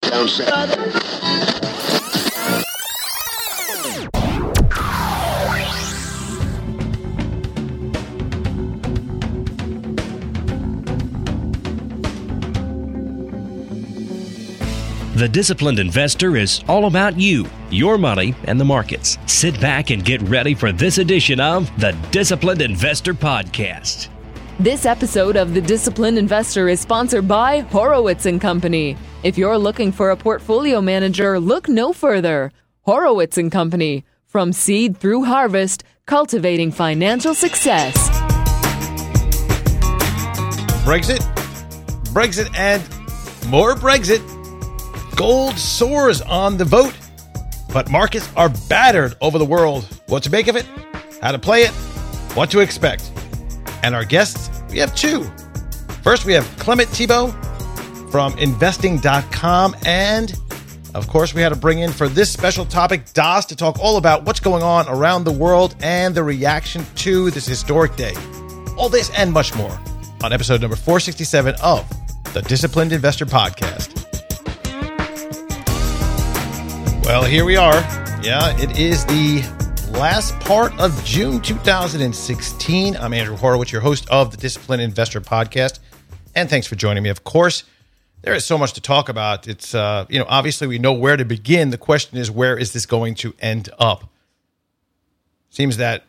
down south. The Disciplined Investor is all about you, your money, and the markets. Sit back and get ready for this edition of the Disciplined Investor Podcast. This episode of The Disciplined Investor is sponsored by Horowitz & Company. If you're looking for a portfolio manager, look no further. Horowitz & Company. From seed through harvest, cultivating financial success. Brexit, and more Brexit. Gold soars on the vote, but markets are battered over the world. What to make of it, how to play it, what to expect. And our guests, we have two. First, we have Clement Thibault from investing.com. And, of course, we had to bring in for this special topic, Das, to talk all about what's going on around the world and the reaction to this historic day. All this and much more on episode number 467 of the Disciplined Investor Podcast. Well, here we are. Yeah, it is the last part of June 2016. I'm Andrew Horowitz, your host of the Disciplined Investor Podcast. And thanks for joining me. Of course, there is so much to talk about. It's, obviously we know where to begin. The question is, where is this going to end up? Seems that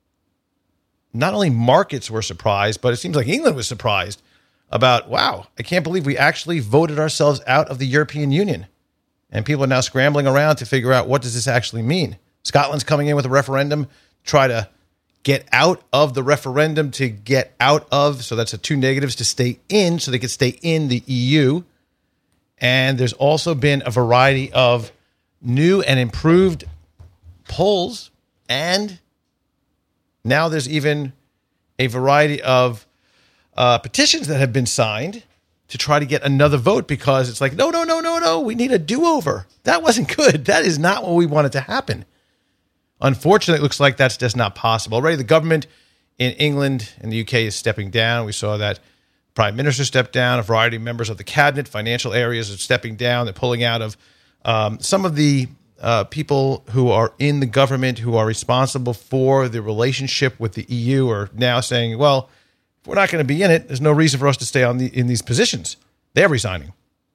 not only markets were surprised, but it seems like England was surprised about, wow, I can't believe we actually voted ourselves out of the European Union. And people are now scrambling around to figure out, what does this actually mean? Scotland's coming in with a referendum, try to get out of the referendum to get out of. So that's two negatives to stay in, so they could stay in the EU. And there's also been a variety of new and improved polls. And now there's even a variety of petitions that have been signed to try to get another vote, because it's like, no, we need a do-over. That wasn't good. That is not what we wanted to happen. Unfortunately, it looks like that's just not possible. Already the government in England and the UK is stepping down. We saw that Prime Minister stepped down, a variety of members of the cabinet, financial areas are stepping down. They're pulling out of some of the people who are in the government who are responsible for the relationship with the EU are now saying, well, if we're not going to be in it, there's no reason for us to stay in these positions. They're resigning.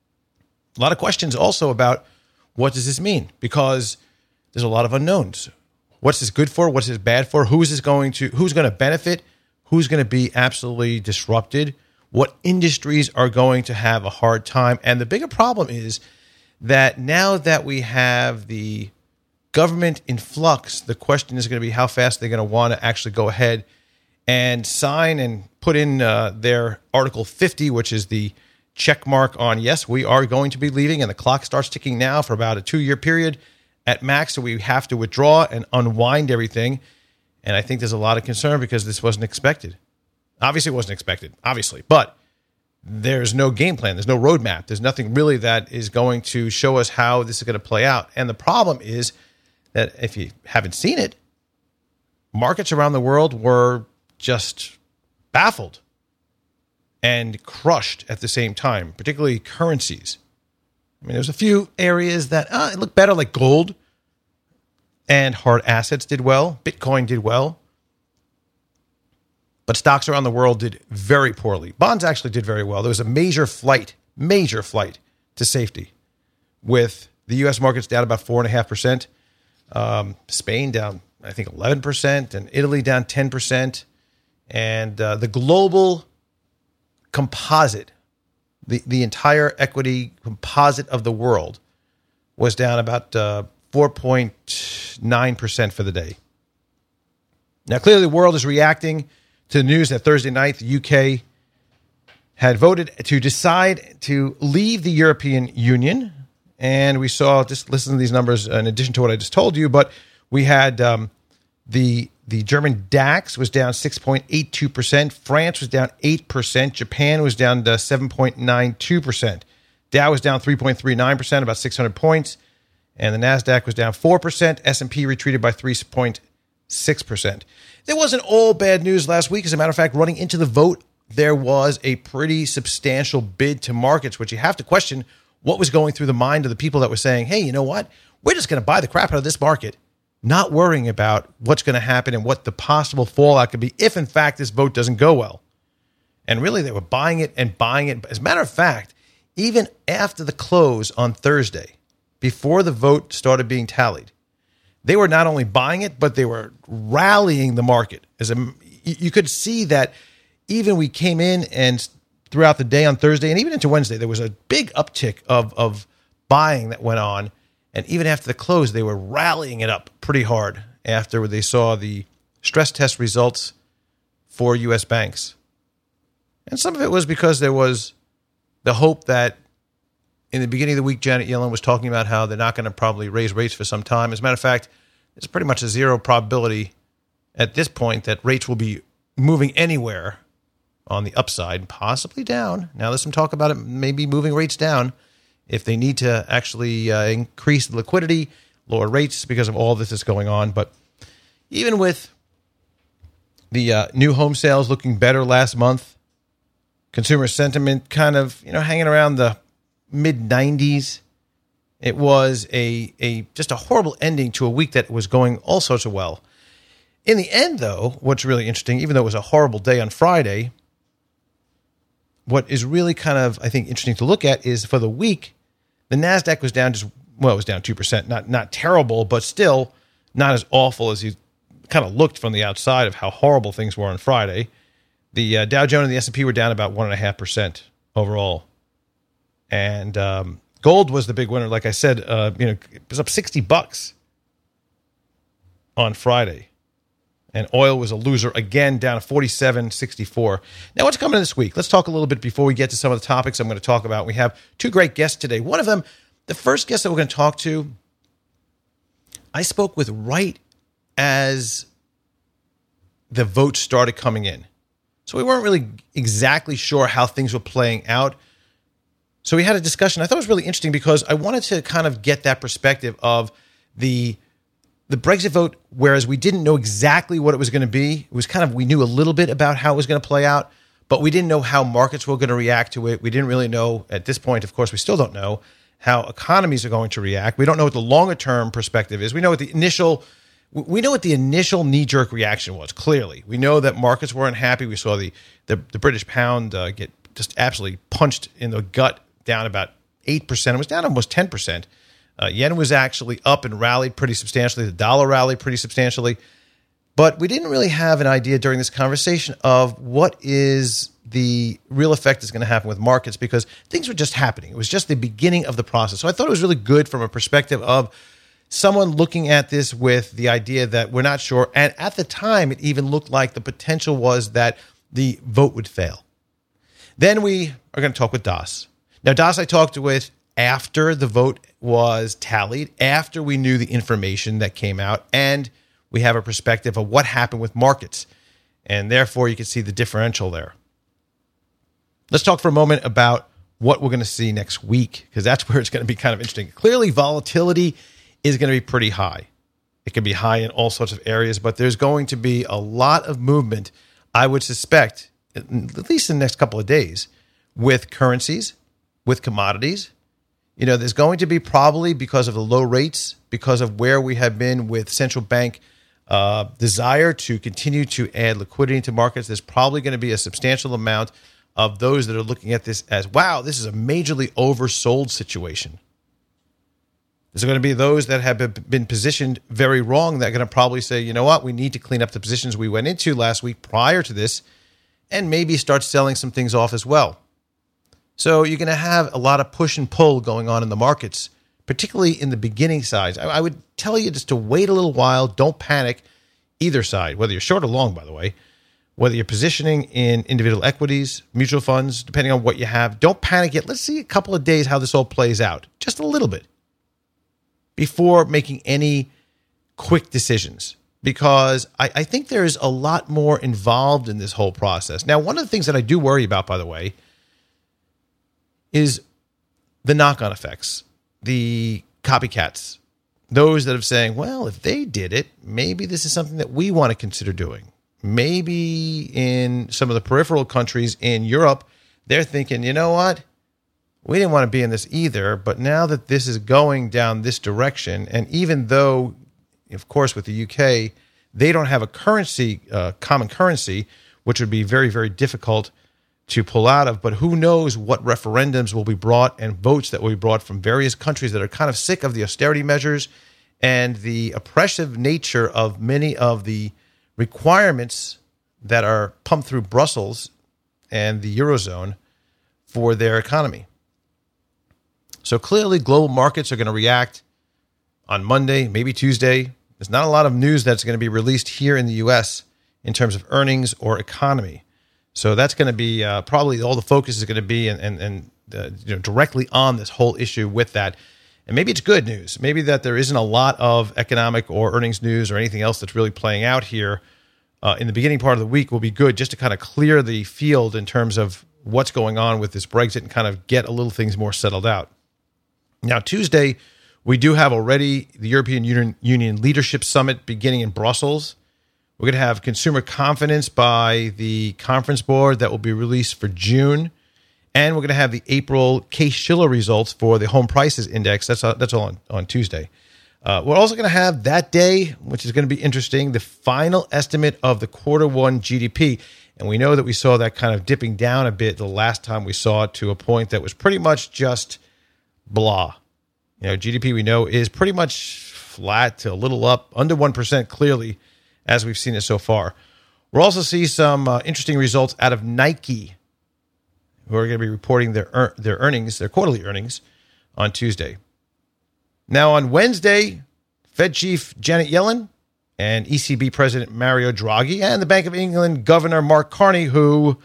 A lot of questions also about, what does this mean? Because there's a lot of unknowns. What's this good for? What's this bad for? Who's going to benefit? Who's going to be absolutely disrupted? What industries are going to have a hard time? And the bigger problem is that now that we have the government in flux, the question is going to be how fast they're going to want to actually go ahead and sign and put in their Article 50, which is the check mark on, yes, we are going to be leaving, and the clock starts ticking now for about a 2-year period at max, so we have to withdraw and unwind everything. And I think there's a lot of concern because this wasn't expected. Obviously, it wasn't expected, but there's no game plan. There's no roadmap. There's nothing really that is going to show us how this is going to play out. And the problem is that if you haven't seen it, markets around the world were just baffled and crushed at the same time, particularly currencies. I mean, there's a few areas that it looked better, like gold and hard assets did well. Bitcoin did well. But stocks around the world did very poorly. Bonds actually did very well. There was a major flight to safety, with the U.S. markets down about 4.5%, Spain down, I think, 11%, and Italy down 10%. And the global composite, the entire equity composite of the world, was down about 4.9% for the day. Now, clearly the world is reacting to the news that Thursday night the UK had voted to decide to leave the European Union. And we saw, just listen to these numbers in addition to what I just told you, but we had the German DAX was down 6.82%. France was down 8%. Japan was down to 7.92%. Dow was down 3.39%, about 600 points. And the NASDAQ was down 4%. S&P retreated by 3.6%. There wasn't all bad news last week. As a matter of fact, running into the vote, there was a pretty substantial bid to markets, which you have to question, what was going through the mind of the people that were saying, hey, you know what? We're just going to buy the crap out of this market, not worrying about what's going to happen and what the possible fallout could be if, in fact, this vote doesn't go well. And really, they were buying it and buying it. As a matter of fact, even after the close on Thursday, before the vote started being tallied, they were not only buying it, but they were rallying the market. You could see that even we came in and throughout the day on Thursday and even into Wednesday, there was a big uptick of buying that went on. And even after the close, they were rallying it up pretty hard after they saw the stress test results for U.S. banks. And some of it was because there was the hope that in the beginning of the week, Janet Yellen was talking about how they're not going to probably raise rates for some time. As a matter of fact, it's pretty much a zero probability at this point that rates will be moving anywhere on the upside, possibly down. Now there's some talk about it maybe moving rates down if they need to actually increase the liquidity, lower rates because of all this that's going on. But even with the new home sales looking better last month, consumer sentiment kind of hanging around the mid-90s, it was just a horrible ending to a week that was going all sorts of well. In the end, though, what's really interesting, even though it was a horrible day on Friday, what is really kind of, I think, interesting to look at is for the week, the NASDAQ was down it was down 2%. Not terrible, but still not as awful as you kind of looked from the outside of how horrible things were on Friday. The Dow Jones and the S&P were down about 1.5% overall. And gold was the big winner. Like I said, it was up $60 on Friday. And oil was a loser again, down to $47.64. Now, what's coming this week? Let's talk a little bit before we get to some of the topics I'm going to talk about. We have two great guests today. One of them, the first guest that we're going to talk to, I spoke with right as the votes started coming in. So we weren't really exactly sure how things were playing out. So we had a discussion. I thought it was really interesting because I wanted to kind of get that perspective of the Brexit vote, whereas we didn't know exactly what it was going to be. It was kind of, we knew a little bit about how it was going to play out, but we didn't know how markets were going to react to it. We didn't really know at this point, of course, we still don't know how economies are going to react. We don't know what the longer term perspective is. We know what the initial knee-jerk reaction was, clearly. We know that markets weren't happy. We saw the British pound get just absolutely punched in the gut, down about 8%. It was down almost 10%. Yen was actually up and rallied pretty substantially. The dollar rallied pretty substantially. But we didn't really have an idea during this conversation of what is the real effect that's going to happen with markets because things were just happening. It was just the beginning of the process. So I thought it was really good from a perspective of someone looking at this with the idea that we're not sure. And at the time, it even looked like the potential was that the vote would fail. Then we are going to talk with Das. Now, Das I talked with after the vote was tallied, after we knew the information that came out, and we have a perspective of what happened with markets. And therefore, you can see the differential there. Let's talk for a moment about what we're going to see next week, because that's where it's going to be kind of interesting. Clearly, volatility is going to be pretty high. It can be high in all sorts of areas, but there's going to be a lot of movement, I would suspect, at least in the next couple of days, with currencies, with commodities. There's going to be probably because of the low rates, because of where we have been with central bank desire to continue to add liquidity into markets, there's probably going to be a substantial amount of those that are looking at this as, wow, this is a majorly oversold situation. There's going to be those that have been positioned very wrong that are going to probably say, you know what, we need to clean up the positions we went into last week prior to this and maybe start selling some things off as well. So you're going to have a lot of push and pull going on in the markets, particularly in the beginning sides. I would tell you just to wait a little while. Don't panic either side, whether you're short or long, by the way, whether you're positioning in individual equities, mutual funds, depending on what you have. Don't panic yet. Let's see a couple of days how this all plays out, just a little bit, before making any quick decisions, because I think there's a lot more involved in this whole process. Now, one of the things that I do worry about, by the way, is the knock-on effects, the copycats, those that are saying, well, if they did it, maybe this is something that we want to consider doing. Maybe in some of the peripheral countries in Europe, they're thinking, you know what? we didn't want to be in this either. But now that this is going down this direction, and even though, of course, with the UK, they don't have a currency, common currency, which would be very, very difficult to pull out of. But who knows what referendums will be brought and votes that will be brought from various countries that are kind of sick of the austerity measures and the oppressive nature of many of the requirements that are pumped through Brussels and the Eurozone for their economy. So clearly global markets are going to react on Monday, maybe Tuesday. There's not a lot of news that's going to be released here in the U.S. in terms of earnings or economy. So that's going to be probably all the focus is going to be and directly on this whole issue with that. And maybe it's good news. Maybe that there isn't a lot of economic or earnings news or anything else that's really playing out here in the beginning part of the week will be good just to kind of clear the field in terms of what's going on with this Brexit and kind of get a little things more settled out. Now, Tuesday, we do have already the European Union Leadership Summit beginning in Brussels. We're going to have consumer confidence by the Conference Board that will be released for June. And we're going to have the April Case-Shiller results for the Home Prices Index. That's all on Tuesday. We're also going to have that day, which is going to be interesting, the final estimate of the quarter one GDP. And we know that we saw that kind of dipping down a bit the last time we saw it to a point that was pretty much just blah. GDP we know is pretty much flat to a little up, under 1% clearly, as we've seen it so far. We'll also see some interesting results out of Nike, who are going to be reporting their earnings, their quarterly earnings, on Tuesday. Now on Wednesday, Fed Chief Janet Yellen and ECB President Mario Draghi and the Bank of England Governor Mark Carney, who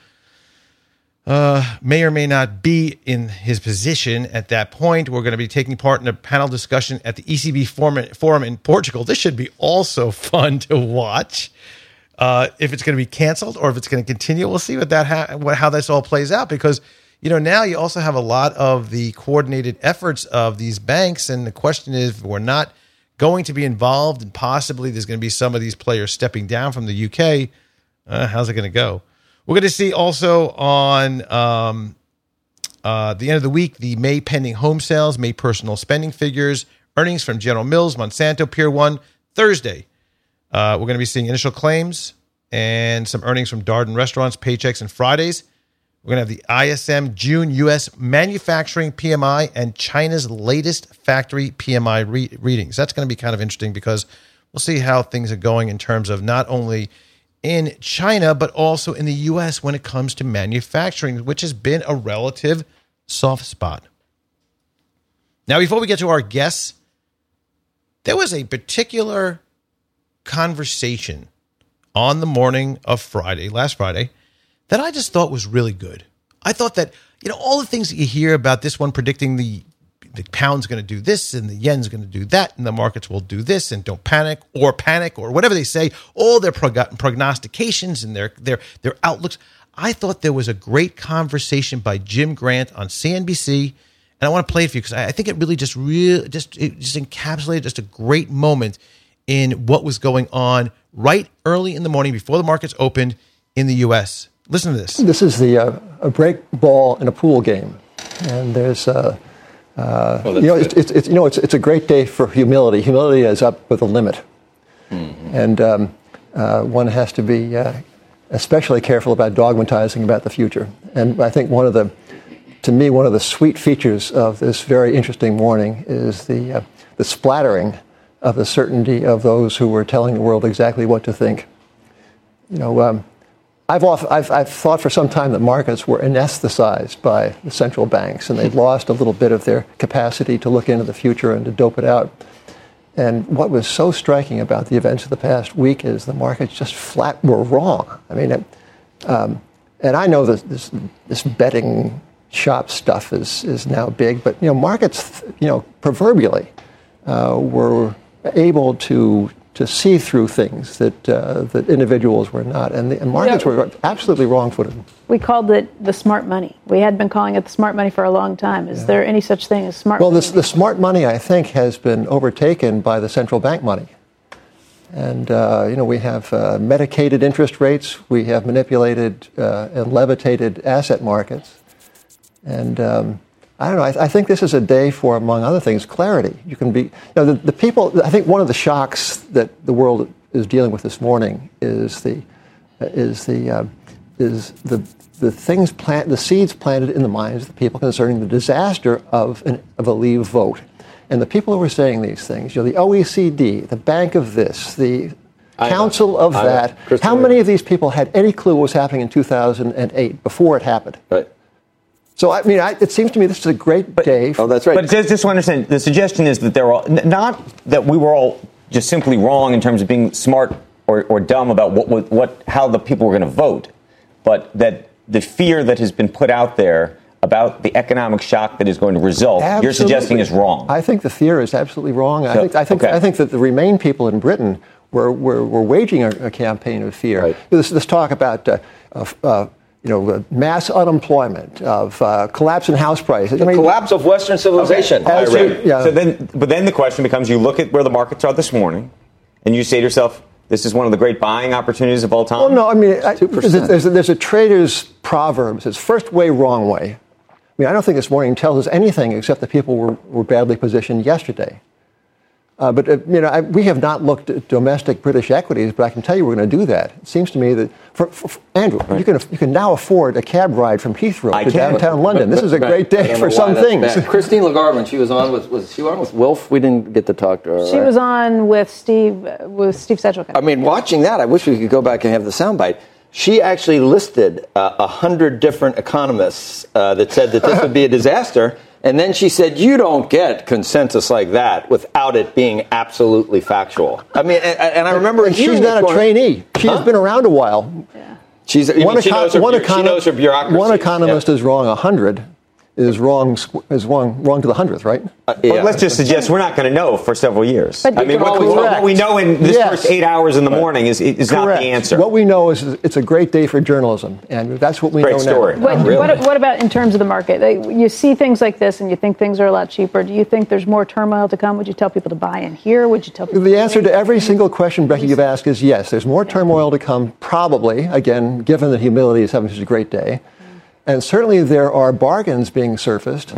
may or may not be in his position at that point. We're going to be taking part in a panel discussion at the ECB forum in Portugal. This should be also fun to watch. If it's going to be canceled or if it's going to continue, we'll see how this all plays out. Because now you also have a lot of the coordinated efforts of these banks, and the question is, if we're not going to be involved, and possibly there's going to be some of these players stepping down from the UK. How's it going to go? We're going to see also on the end of the week, the May pending home sales, May personal spending figures, earnings from General Mills, Monsanto, Pier 1. Thursday, we're going to be seeing initial claims and some earnings from Darden Restaurants, Paychecks, and Fridays. We're going to have the ISM June U.S. manufacturing PMI and China's latest factory PMI readings. That's going to be kind of interesting because we'll see how things are going in terms of not only in China, but also in the U.S. when it comes to manufacturing, which has been a relative soft spot. Now, before we get to our guests, there was a particular conversation on the morning of Friday, last Friday, that I just thought was really good. I thought that, all the things that you hear about this one predicting the pound's going to do this and the yen's going to do that and the markets will do this and don't panic or whatever they say, all their prognostications and their outlooks. I thought there was a great conversation by Jim Grant on CNBC, and I want to play it for you because I think it really just encapsulated just a great moment in what was going on right early in the morning before the markets opened in the U.S. Listen to this. This is a break ball in a pool game, and there's it's a great day for humility. Humility is up with a limit, and one has to be especially careful about dogmatizing about the future. And I think one of the sweet features of this very interesting morning is the splattering of the certainty of those who were telling the world exactly what to think. I've thought for some time that markets were anesthetized by the central banks, and they'd lost a little bit of their capacity to look into the future and to dope it out. And what was so striking about the events of the past week is the markets just flat were wrong. I mean, and I know that this betting shop stuff is now big, but markets, proverbially, were able to see through things that individuals were not. And markets were absolutely wrong-footed. We called it the smart money. We had been calling it the smart money for a long time. Is there any such thing as smart money? Well, the smart money, I think, has been overtaken by the central bank money. And, we have medicated interest rates. We have manipulated and levitated asset markets. And I don't know. I think this is a day for, among other things, clarity. You can be, the people. I think one of the shocks that the world is dealing with this morning is the seeds planted in the minds of the people concerning the disaster of a leave vote, and the people who are saying these things. The OECD, the bank of this, the council of that. How many of these people had any clue what was happening in 2008 before it happened? Right. So, it seems to me this is a great day. Oh, that's right. But just to understand, the suggestion is that they're all, not that we were all just simply wrong in terms of being smart or dumb about how the people were going to vote, but that the fear that has been put out there about the economic shock that is going to result, Absolutely. You're suggesting is wrong. I think the fear is absolutely wrong. I think that the Remain people in Britain were waging a campaign of fear. Right. This talk about mass unemployment, of collapse in house prices. The collapse of Western civilization. Okay. But then the question becomes: you look at where the markets are this morning, and you say to yourself, "This is one of the great buying opportunities of all time." Well, no, there's a trader's proverb. It says, "First way, wrong way." I don't think this morning tells us anything except that people were badly positioned yesterday. We have not looked at domestic British equities, but I can tell you we're going to do that. It seems to me that, Andrew, right. you can now afford a cab ride from Heathrow to downtown London. This is a great day for some things. Christine Lagarde, when she was on, was she on with Wilf? We didn't get to talk to her. She was on with Steve Sedgwick. Watching that, I wish we could go back and have the soundbite. She actually listed 100 different economists that said that this would be a disaster. And then she said, you don't get consensus like that without it being absolutely factual. And I remember... And she's not a trainee. She has been around a while. Yeah. She knows her bureaucracy. One economist is wrong 100. Is wrong to the 100th, right? But let's just suggest we're not going to know for several years. But what we know in this first 8 hours in the morning is not the answer. What we know is it's a great day for journalism, and that's what we know story. now. What about in terms of the market? You see things like this, and you think things are a lot cheaper. Do you think there's more turmoil to come? Would you tell people to buy in here? Would you tell people? The answer to every single question, Becky, you've asked is yes. There's more turmoil to come, probably. Again, given that humility is having such a great day. And certainly there are bargains being surfaced.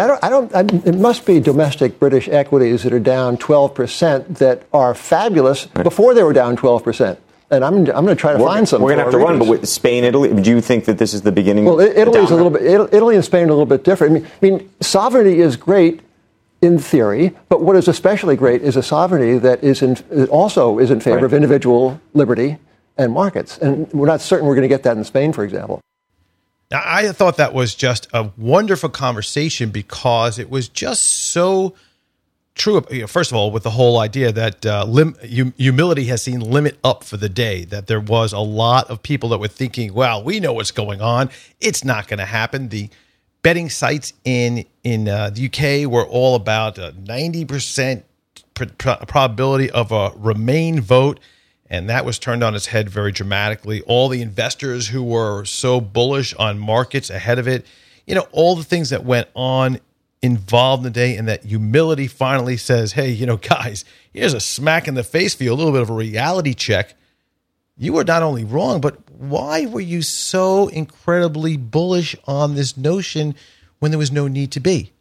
It must be domestic British equities that are down 12% that are fabulous before they were down 12%. And I'm going to try to find some. We're going to have to run, but with Spain, Italy, do you think that this is the beginning? Well, Italy's a little bit. Italy and Spain are a little bit different. Sovereignty is great in theory, but what is especially great is a sovereignty that also is in favor of individual liberty and markets. And we're not certain we're going to get that in Spain, for example. Now, I thought that was just a wonderful conversation because it was just so true. First of all, with the whole idea that humility has seen limit up for the day, that there was a lot of people that were thinking, well, we know what's going on. It's not going to happen. The betting sites in the UK were all about 90% probability of a Remain vote. And that was turned on its head very dramatically. All the investors who were so bullish on markets ahead of it, all the things that went on involved in the day, and that humility finally says, hey, guys, here's a smack in the face for you, a little bit of a reality check. You were not only wrong, but why were you so incredibly bullish on this notion when there was no need to be?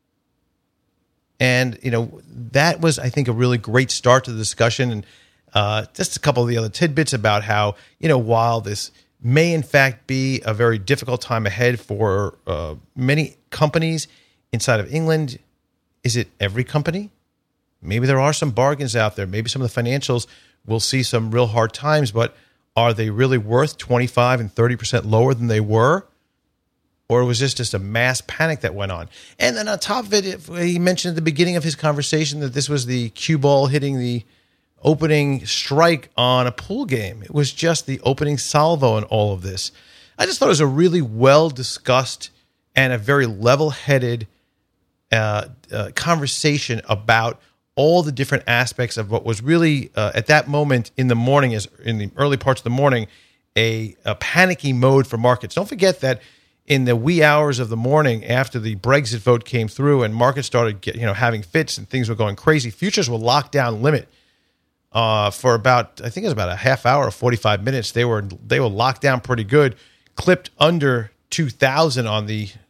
And, that was, I think, a really great start to the discussion. And just a couple of the other tidbits about how, while this may in fact be a very difficult time ahead for many companies inside of England, is it every company? Maybe there are some bargains out there. Maybe some of the financials will see some real hard times, but are they really worth 25 and 30% lower than they were? Or was this just a mass panic that went on? And then on top of it, he mentioned at the beginning of his conversation that this was the cue ball hitting the opening strike on a pool game. It was just the opening salvo in all of this. I just thought it was a really well-discussed and a very level-headed conversation about all the different aspects of what was really, at that moment in the morning, in the early parts of the morning, a panicky mode for markets. Don't forget that in the wee hours of the morning after the Brexit vote came through and markets started having fits and things were going crazy, futures were locked down limit. For about, I think it was about a half hour or 45 minutes, they were locked down pretty good, clipped under 2,000 on the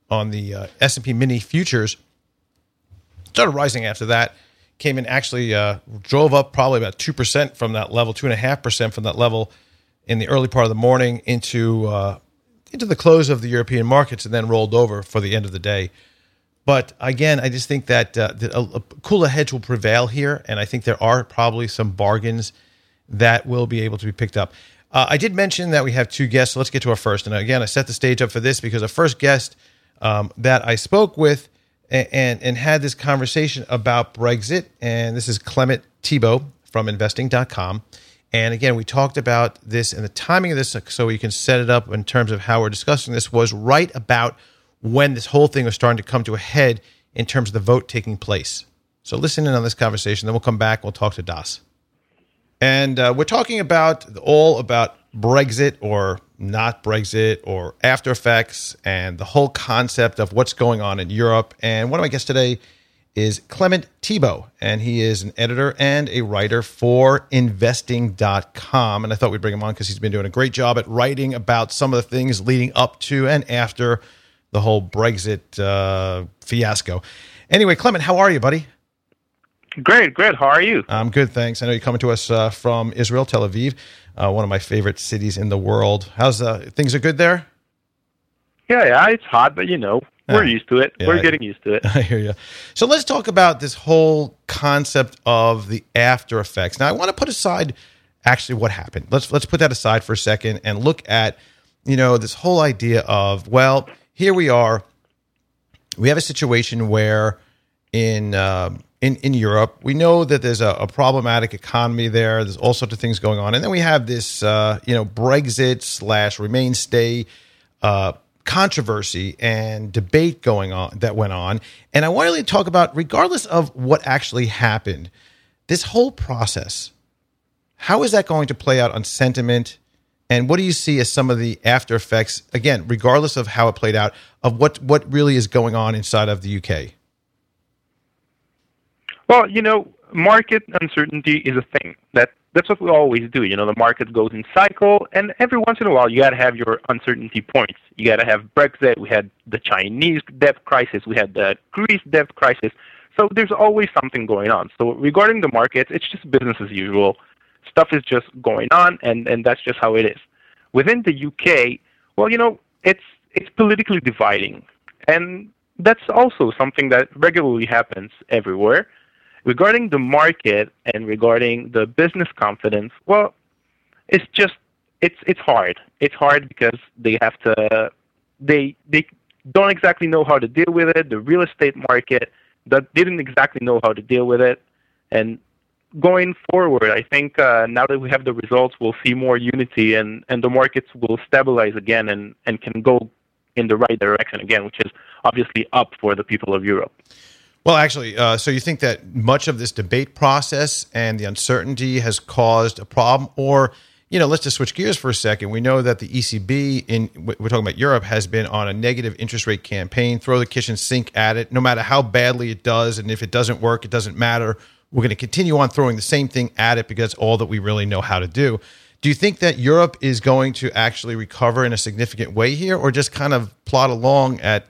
on the S&P Mini futures. Started rising after that. Came in, actually drove up probably about 2% from that level, 2.5% from that level in the early part of the morning into the close of the European markets, and then rolled over for the end of the day. But again, I just think that a cooler hedge will prevail here, and I think there are probably some bargains that will be able to be picked up. I did mention that we have two guests, so let's get to our first. And again, I set the stage up for this because our first guest that I spoke with and had this conversation about Brexit, and this is Clement Thibault from investing.com. And again, we talked about this, and the timing of this, so you can set it up in terms of how we're discussing this, was right about when this whole thing was starting to come to a head in terms of the vote taking place. So listen in on this conversation, then we'll come back, we'll talk to Das. And we're talking all about Brexit or not Brexit or after effects and the whole concept of what's going on in Europe. And one of my guests today is Clement Thibault, and he is an editor and a writer for investing.com. And I thought we'd bring him on because he's been doing a great job at writing about some of the things leading up to and after the whole Brexit fiasco. Anyway, Clement, how are you, buddy? Great. How are you? I'm good, thanks. I know you're coming to us from Israel, Tel Aviv, one of my favorite cities in the world. How's things are good there? Yeah, it's hot, but we're used to it. Yeah, we're getting used to it. I hear you. So let's talk about this whole concept of the after effects. Now, I want to put aside actually what happened. Let's put that aside for a second and look at this whole idea of, well, here we are. We have a situation where in Europe, we know that there's a problematic economy there. There's all sorts of things going on, and then we have this Brexit / Remain Stay controversy and debate that went on. And I wanted to talk about, regardless of what actually happened, this whole process. How is that going to play out on sentiment? And what do you see as some of the after effects, again, regardless of how it played out, of what really is going on inside of the UK? Well, market uncertainty is a thing. That's what we always do. The market goes in cycle, and every once in a while you got to have your uncertainty points. You got to have Brexit. We had the Chinese debt crisis. We had the Greece debt crisis. So there's always something going on. So regarding the markets, it's just business as usual. Stuff is just going on, and that's just how it is. Within the UK, well, it's politically dividing, and that's also something that regularly happens everywhere. Regarding the market and regarding the business confidence, well, it's hard. It's hard because they don't exactly know how to deal with it. The real estate market that didn't exactly know how to deal with it, and going forward, I think now that we have the results, we'll see more unity, and the markets will stabilize again and can go in the right direction again, which is obviously up for the people of Europe. Well, actually, so you think that much of this debate process and the uncertainty has caused a problem? Or, let's just switch gears for a second. We know that the ECB, we're talking about Europe, has been on a negative interest rate campaign. Throw the kitchen sink at it, no matter how badly it does. And if it doesn't work, it doesn't matter. We're going to continue on throwing the same thing at it because it's all that we really know how to do. Do you think that Europe is going to actually recover in a significant way here, or just kind of plod along at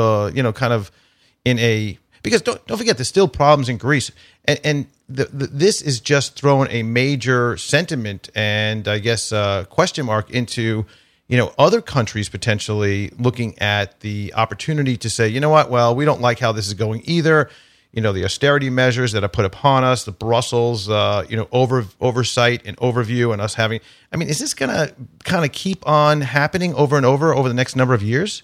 because don't forget, there's still problems in Greece, and this is just throwing a major sentiment and I guess question mark into other countries potentially looking at the opportunity to say, well, we don't like how this is going either. The austerity measures that are put upon us, the Brussels, oversight and overview, and us having. I mean, is this going to kind of keep on happening over and over the next number of years?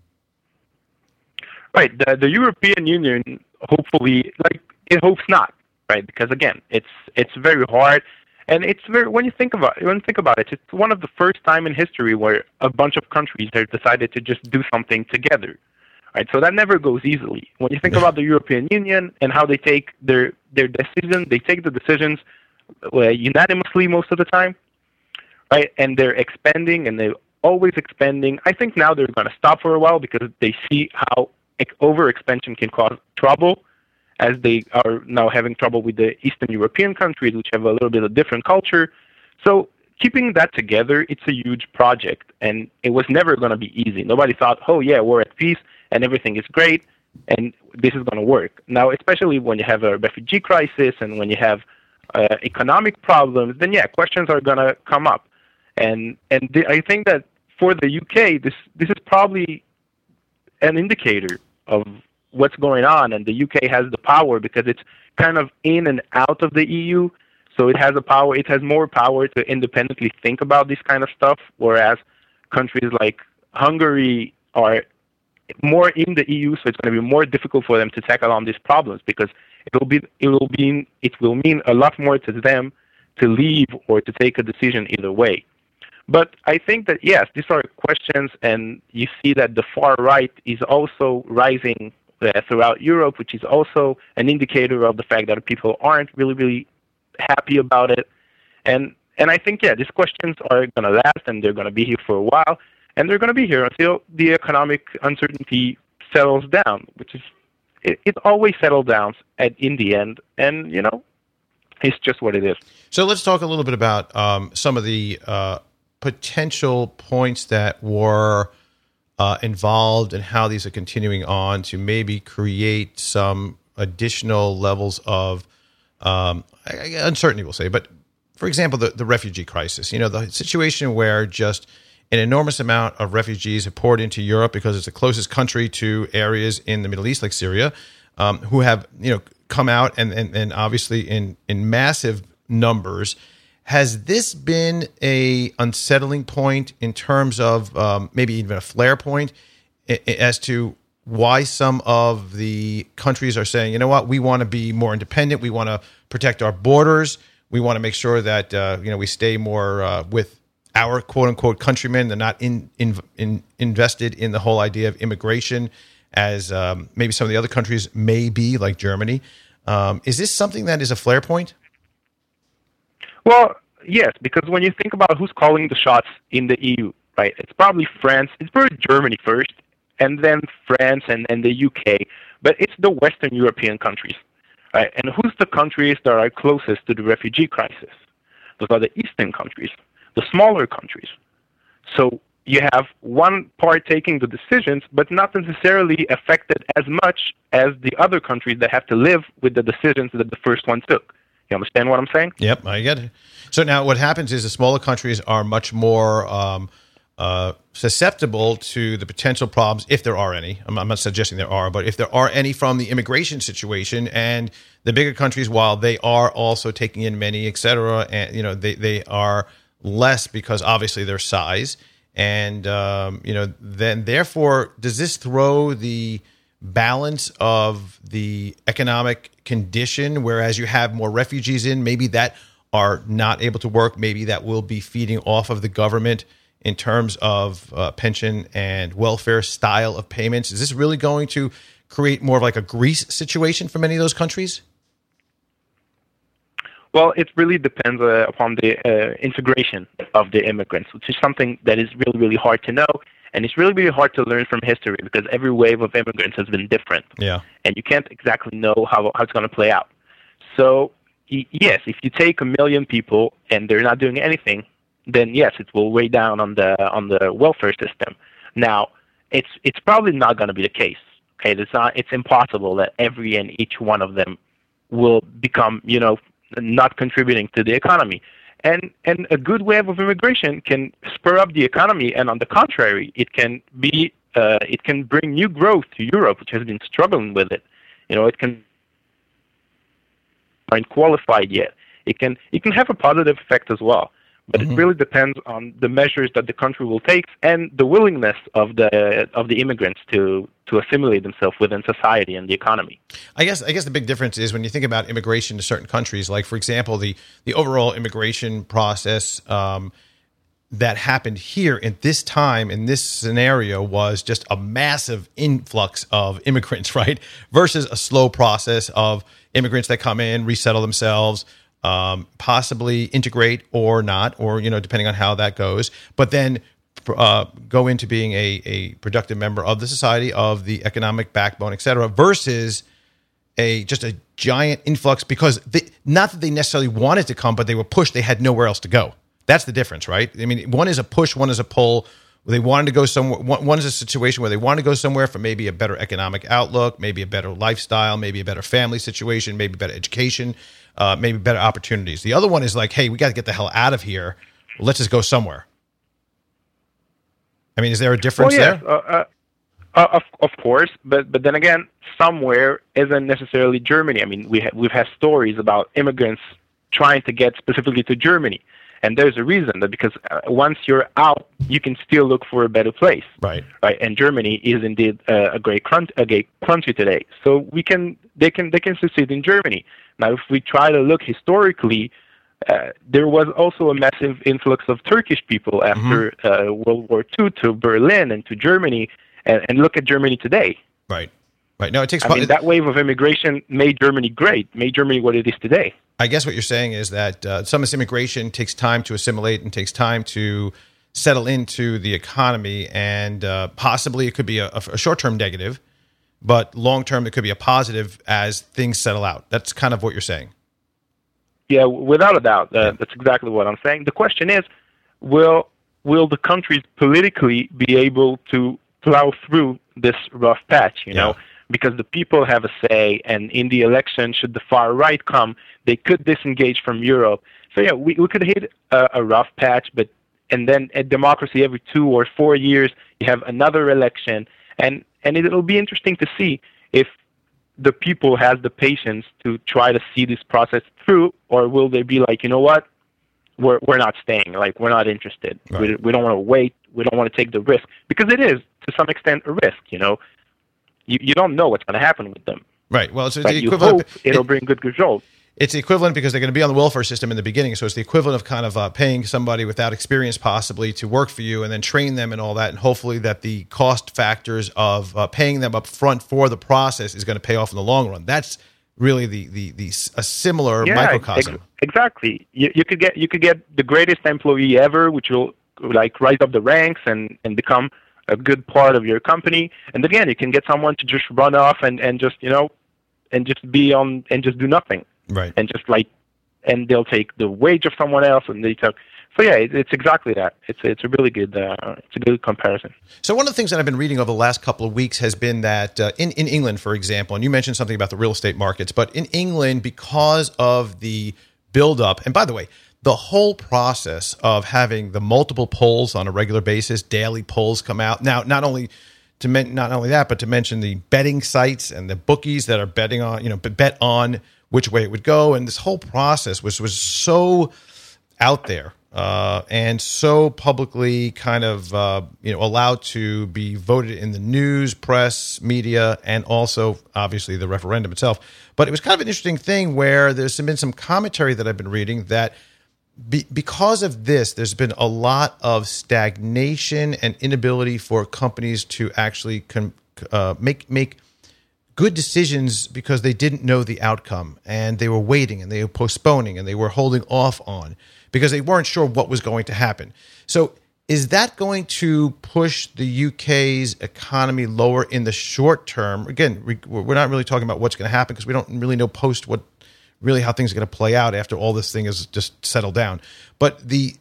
Right. The European Union, hopefully, it hopes not, right? Because again, it's very hard, and it's when you think about it, it's one of the first time in history where a bunch of countries have decided to just do something together, right? So that never goes easily. When you think about the European Union and how they take their decisions, they take the decisions unanimously most of the time, right? And they're expanding, and they're always expanding. I think now they're going to stop for a while because they see how over-expansion can cause trouble, as they are now having trouble with the Eastern European countries, which have a little bit of different culture. So keeping that together, it's a huge project, and it was never going to be easy. Nobody thought, oh, yeah, we're at peace, and everything is great, and this is going to work. Now, especially when you have a refugee crisis and when you have economic problems, then questions are going to come up. And I think that for the UK, this is probably an indicator of what's going on, and the UK has the power because it's kind of in and out of the EU, so it has more power to independently think about this kind of stuff, whereas countries like Hungary are more in the EU, so it's going to be more difficult for them to tackle on these problems because it will mean a lot more to them to leave or to take a decision either way. But I think that, yes, these are questions, and you see that the far right is also rising throughout Europe, which is also an indicator of the fact that people aren't really, really happy about it. And I think, these questions are going to last, and they're going to be here for a while, and they're going to be here until the economic uncertainty settles down, which is, it always settles down in the end, and, it's just what it is. So let's talk a little bit about some of the potential points that were involved and how these are continuing on to maybe create some additional levels of uncertainty, we'll say. But for example, the refugee crisis, the situation where just an enormous amount of refugees have poured into Europe because it's the closest country to areas in the Middle East, like Syria, who have, come out and obviously in massive numbers. Has this been a unsettling point in terms of maybe even a flare point as to why some of the countries are saying, you know what, we want to be more independent, we want to protect our borders, we want to make sure that we stay more with our quote unquote countrymen, they're not invested in the whole idea of immigration as maybe some of the other countries may be, like Germany. Is this something that is a flare point? Well, yes, because when you think about who's calling the shots in the EU, right, it's probably France, it's probably Germany first, and then France and the UK, but it's the Western European countries, right? And who's the countries that are closest to the refugee crisis? Those are the Eastern countries, the smaller countries. So you have one part taking the decisions, but not necessarily affected as much as the other countries that have to live with the decisions that the first one took. You understand what I'm saying? Yep, I get it. So now what happens is the smaller countries are much more susceptible to the potential problems, if there are any. I'm not suggesting there are, but if there are any from the immigration situation, and the bigger countries, while they are also taking in many, et cetera, and they are less because obviously their size. And, then therefore, does this throw the balance of the economic condition, whereas you have more refugees in, maybe that are not able to work, maybe that will be feeding off of the government in terms of pension and welfare style of payments? Is this really going to create more of like a Greece situation for many of those countries? Well, it really depends upon the integration of the immigrants, which is something that is really, really hard to know. And it's really, really hard to learn from history because every wave of immigrants has been different. Yeah. And you can't exactly know how it's going to play out. So, yes, if you take 1 million people and they're not doing anything, then yes, it will weigh down on the welfare system. Now, it's probably not going to be the case. Okay, it's impossible that every and each one of them will become, not contributing to the economy. And a good wave of immigration can spur up the economy, and on the contrary, it can bring new growth to Europe, which has been struggling with it. It can aren't qualified yet. It can have a positive effect as well. But it really depends on the measures that the country will take and the willingness of the immigrants to assimilate themselves within society and the economy. I guess the big difference is when you think about immigration to certain countries, like, for example, the overall immigration process that happened here at this time, in this scenario, was just a massive influx of immigrants, right? Versus a slow process of immigrants that come in, resettle themselves, possibly integrate or not, or, depending on how that goes, but then go into being a productive member of the society, of the economic backbone, et cetera, versus just a giant influx because not that they necessarily wanted to come, but they were pushed. They had nowhere else to go. That's the difference, right? I mean, one is a push, one is a pull. They wanted to go somewhere. One is a situation where they want to go somewhere for maybe a better economic outlook, maybe a better lifestyle, maybe a better family situation, maybe better education, maybe better opportunities. The other one is like, hey, we got to get the hell out of here. Let's just go somewhere. I mean, is there a difference there? Of course, but then again, somewhere isn't necessarily Germany. I mean, we've had stories about immigrants trying to get specifically to Germany. And there's a reason that because once you're out, you can still look for a better place. Right. And Germany is indeed a great country today. So they can succeed in Germany. Now, if we try to look historically, there was also a massive influx of Turkish people after World War II to Berlin and to Germany, and look at Germany today. Right. Right. No, it takes. I mean, that wave of immigration made Germany great, made Germany what it is today. I guess what you're saying is that some of this immigration takes time to assimilate and takes time to settle into the economy, and possibly it could be a short-term negative, but long-term it could be a positive as things settle out. That's kind of what you're saying. Yeah, without a doubt. That's exactly what I'm saying. The question is, will the countries politically be able to plow through this rough patch, you know? Because the people have a say, and in the election, should the far right come, they could disengage from Europe. So yeah, we could hit a rough patch, and then a democracy every 2 or 4 years, you have another election, and it'll be interesting to see if the people has the patience to try to see this process through, or will they be like, you know what, we're not staying, like we're not interested. Right. We don't want to wait. We don't want to take the risk, because it is to some extent a risk, you know. You don't know what's going to happen with them. Right. Well, it's the you equivalent. Hope it'll bring good results. It's the equivalent because they're going to be on the welfare system in the beginning. So it's the equivalent of kind of paying somebody without experience possibly to work for you and then train them and all that. And hopefully that the cost factors of paying them up front for the process is going to pay off in the long run. That's really a similar microcosm. Exactly. You could get the greatest employee ever, which will like rise up the ranks and become a good part of your company, and again, you can get someone to just run off and just, you know, and just be on and just do nothing, right? And just and they'll take the wage of someone else, and they took. So yeah, it's exactly that. It's a really good it's a good comparison. So one of the things that I've been reading over the last couple of weeks has been that in England, for example, and you mentioned something about the real estate markets, but in England, because of the buildup, and by the way, the whole process of having the multiple polls on a regular basis, daily polls come out. Now, not only that, but to mention the betting sites and the bookies that are betting on, bet on which way it would go, and this whole process was so out there and so publicly kind of allowed to be voted in the news, press, media, and also obviously the referendum itself. But it was kind of an interesting thing where there's been some commentary that I've been reading that. Because of this, there's been a lot of stagnation and inability for companies to actually make good decisions because they didn't know the outcome, and they were waiting and they were postponing and they were holding off on because they weren't sure what was going to happen. So is that going to push the UK's economy lower in the short term? Again, we're not really talking about what's going to happen because we don't really know really how things are going to play out after all this thing is just settled down. But the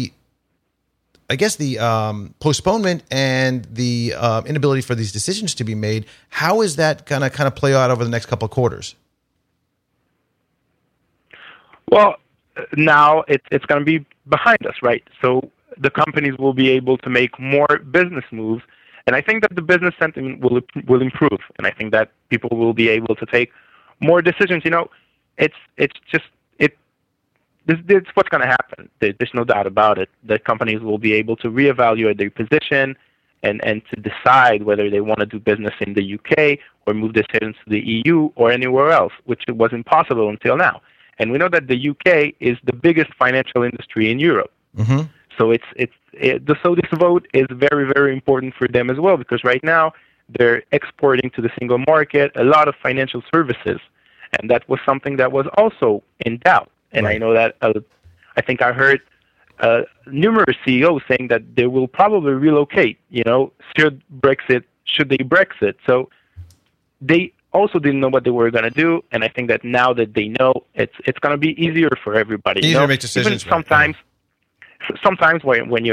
postponement and the inability for these decisions to be made, how is that going to kind of play out over the next couple of quarters? Well, now it's going to be behind us, right? So the companies will be able to make more business moves, and I think that the business sentiment will improve, and I think that people will be able to take more decisions. You know, It's what's going to happen. There's no doubt about it. The companies will be able to reevaluate their position and to decide whether they want to do business in the UK or move their sales to the EU or anywhere else, which was impossible until now. And we know that the UK is the biggest financial industry in Europe. Mm-hmm. So so this vote is very, very important for them as well, because right now they're exporting to the single market a lot of financial services. And that was something that was also in doubt. And right. I know that I think I heard numerous CEOs saying that they will probably relocate, should they Brexit. So they also didn't know what they were going to do. And I think that now that they know, it's going to be easier for everybody. Easier to make decisions. Even sometimes when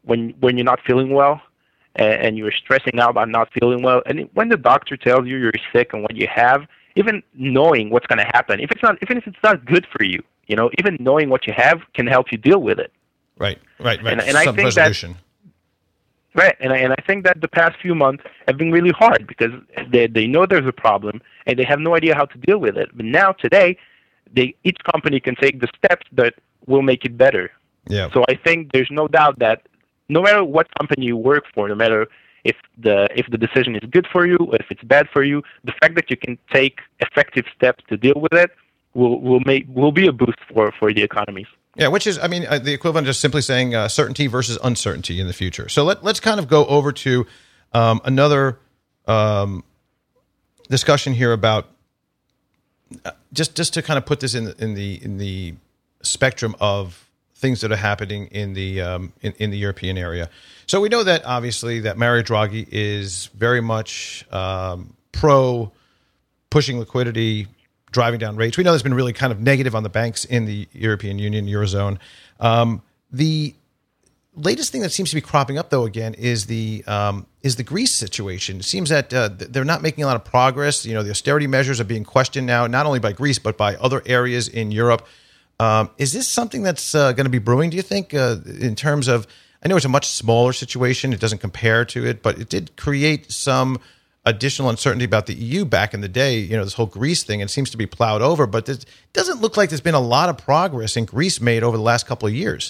when you're not feeling well, and you're stressing out about not feeling well. And when the doctor tells you you're sick and what you have, even knowing what's going to happen, even if it's not good for you, even knowing what you have can help you deal with it. Right. And I think resolution. Right, and I think that the past few months have been really hard because they know there's a problem and they have no idea how to deal with it. But now, today, each company can take the steps that will make it better. Yeah. So I think there's no doubt that no matter what company you work for, no matter if the decision is good for you or if it's bad for you, the fact that you can take effective steps to deal with it will be a boost for the economies. Yeah, which is, the equivalent of just simply saying certainty versus uncertainty in the future. So let's kind of go over to another discussion here about just to kind of put this in the spectrum of things that are happening in the European area. So we know that obviously that Mario Draghi is very much pro pushing liquidity, driving down rates. We know there's been really kind of negative on the banks in the European Union, Eurozone. The latest thing that seems to be cropping up, though, again, is the Greece situation. It seems that they're not making a lot of progress. The austerity measures are being questioned now, not only by Greece, but by other areas in Europe. Is this something that's going to be brewing, do you think, in terms of, I know it's a much smaller situation. It doesn't compare to it, but it did create some additional uncertainty about the EU back in the day, this whole Greece thing, and it seems to be plowed over, but it doesn't look like there's been a lot of progress in Greece made over the last couple of years.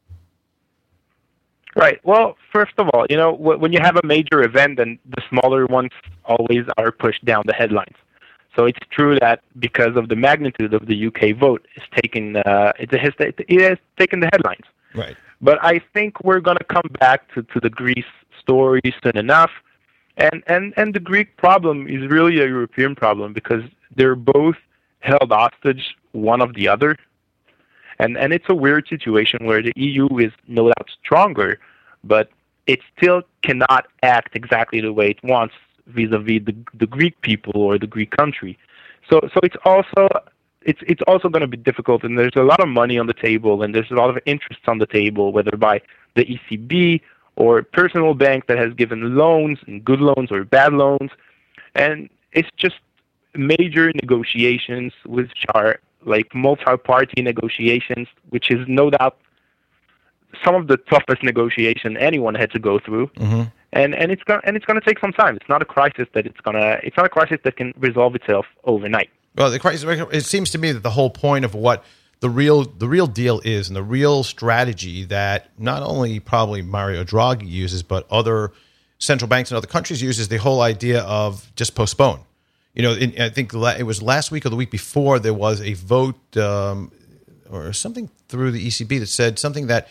Right. Well, first of all, when you have a major event, then the smaller ones always are pushed down the headlines. So it's true that because of the magnitude of the UK vote, it has taken the headlines. Right. But I think we're going to come back to the Greece story soon enough. And the Greek problem is really a European problem because they're both held hostage one of the other. And it's a weird situation where the EU is no doubt stronger, but it still cannot act exactly the way it wants vis-a-vis the Greek people or the Greek country. So it's also going to be difficult, and there's a lot of money on the table, and there's a lot of interest on the table, whether by the ECB or a personal bank that has given loans, and good loans or bad loans. And it's just major negotiations, which are like multi-party negotiations, which is no doubt some of the toughest negotiation anyone had to go through. Mm-hmm. And it's going to take some time. It's not a crisis that can resolve itself overnight. Well, the crisis, it seems to me that the whole point of what the real deal is, and the real strategy that not only probably Mario Draghi uses, but other central banks in other countries use, is the whole idea of just postpone. I think it was last week or the week before, there was a vote or something through the ECB that said something that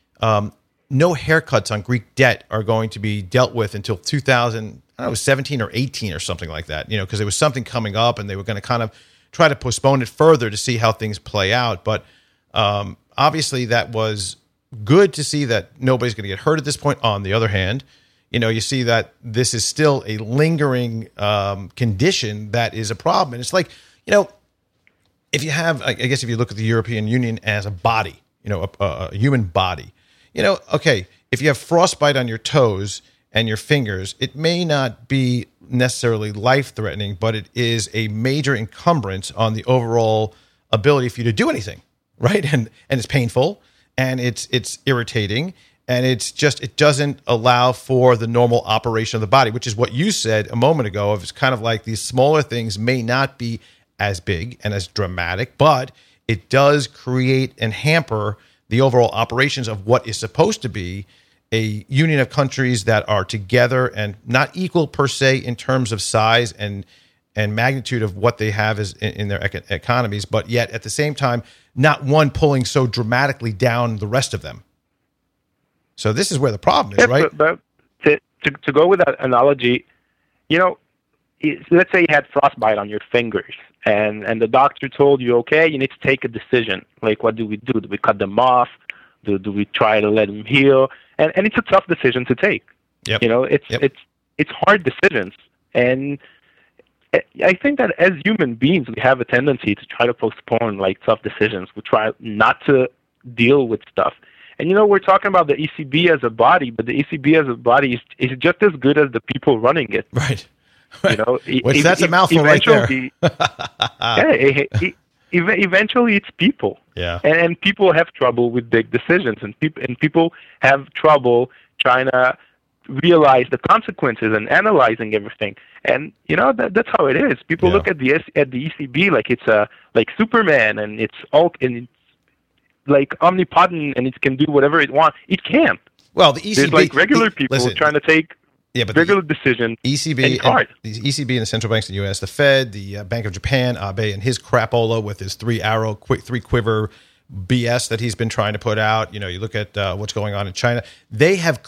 no haircuts on Greek debt are going to be dealt with until 2017 or 18 or something like that, because there was something coming up and they were going to kind of try to postpone it further to see how things play out. But obviously that was good to see that nobody's going to get hurt at this point. On the other hand, you see that this is still a lingering condition that is a problem. And it's like, if you have, I guess if you look at the European Union as a body, a human body, okay, if you have frostbite on your toes and your fingers, it may not be necessarily life-threatening, but it is a major encumbrance on the overall ability for you to do anything, right? And it's painful, and it's irritating, and it doesn't allow for the normal operation of the body, which is what you said a moment ago. Of it's kind of like these smaller things may not be as big and as dramatic, but it does create and hamper the overall operations of what is supposed to be a union of countries that are together and not equal per se in terms of size and magnitude of what they have as in their economies, but yet at the same time, not one pulling so dramatically down the rest of them. So this is where the problem is, right? But to go with that analogy, let's say you had frostbite on your fingers, and the doctor told you, okay, you need to take a decision. Like, what do we do? Do we cut them off? Do we try to let them heal? And it's a tough decision to take. Yep. It's hard decisions, and I think that as human beings, we have a tendency to try to postpone like tough decisions. We try not to deal with stuff. And we're talking about the ECB as a body, but the ECB as a body is just as good as the people running it. Right. Which that's a mouthful right there. Eventually, it's people. Yeah. And people have trouble with big decisions, and people have trouble trying to realize the consequences and analyzing everything. And that's how it is. People look at the ECB like it's like Superman, and it's like omnipotent, and it can do whatever it wants. It can't. Well, the ECB, there's like regular people trying to take regular decisions. ECB, the ECB and the central banks in the U.S., the Fed, the Bank of Japan, Abe and his crapola with his three quiver BS that he's been trying to put out. You look at what's going on in China. They have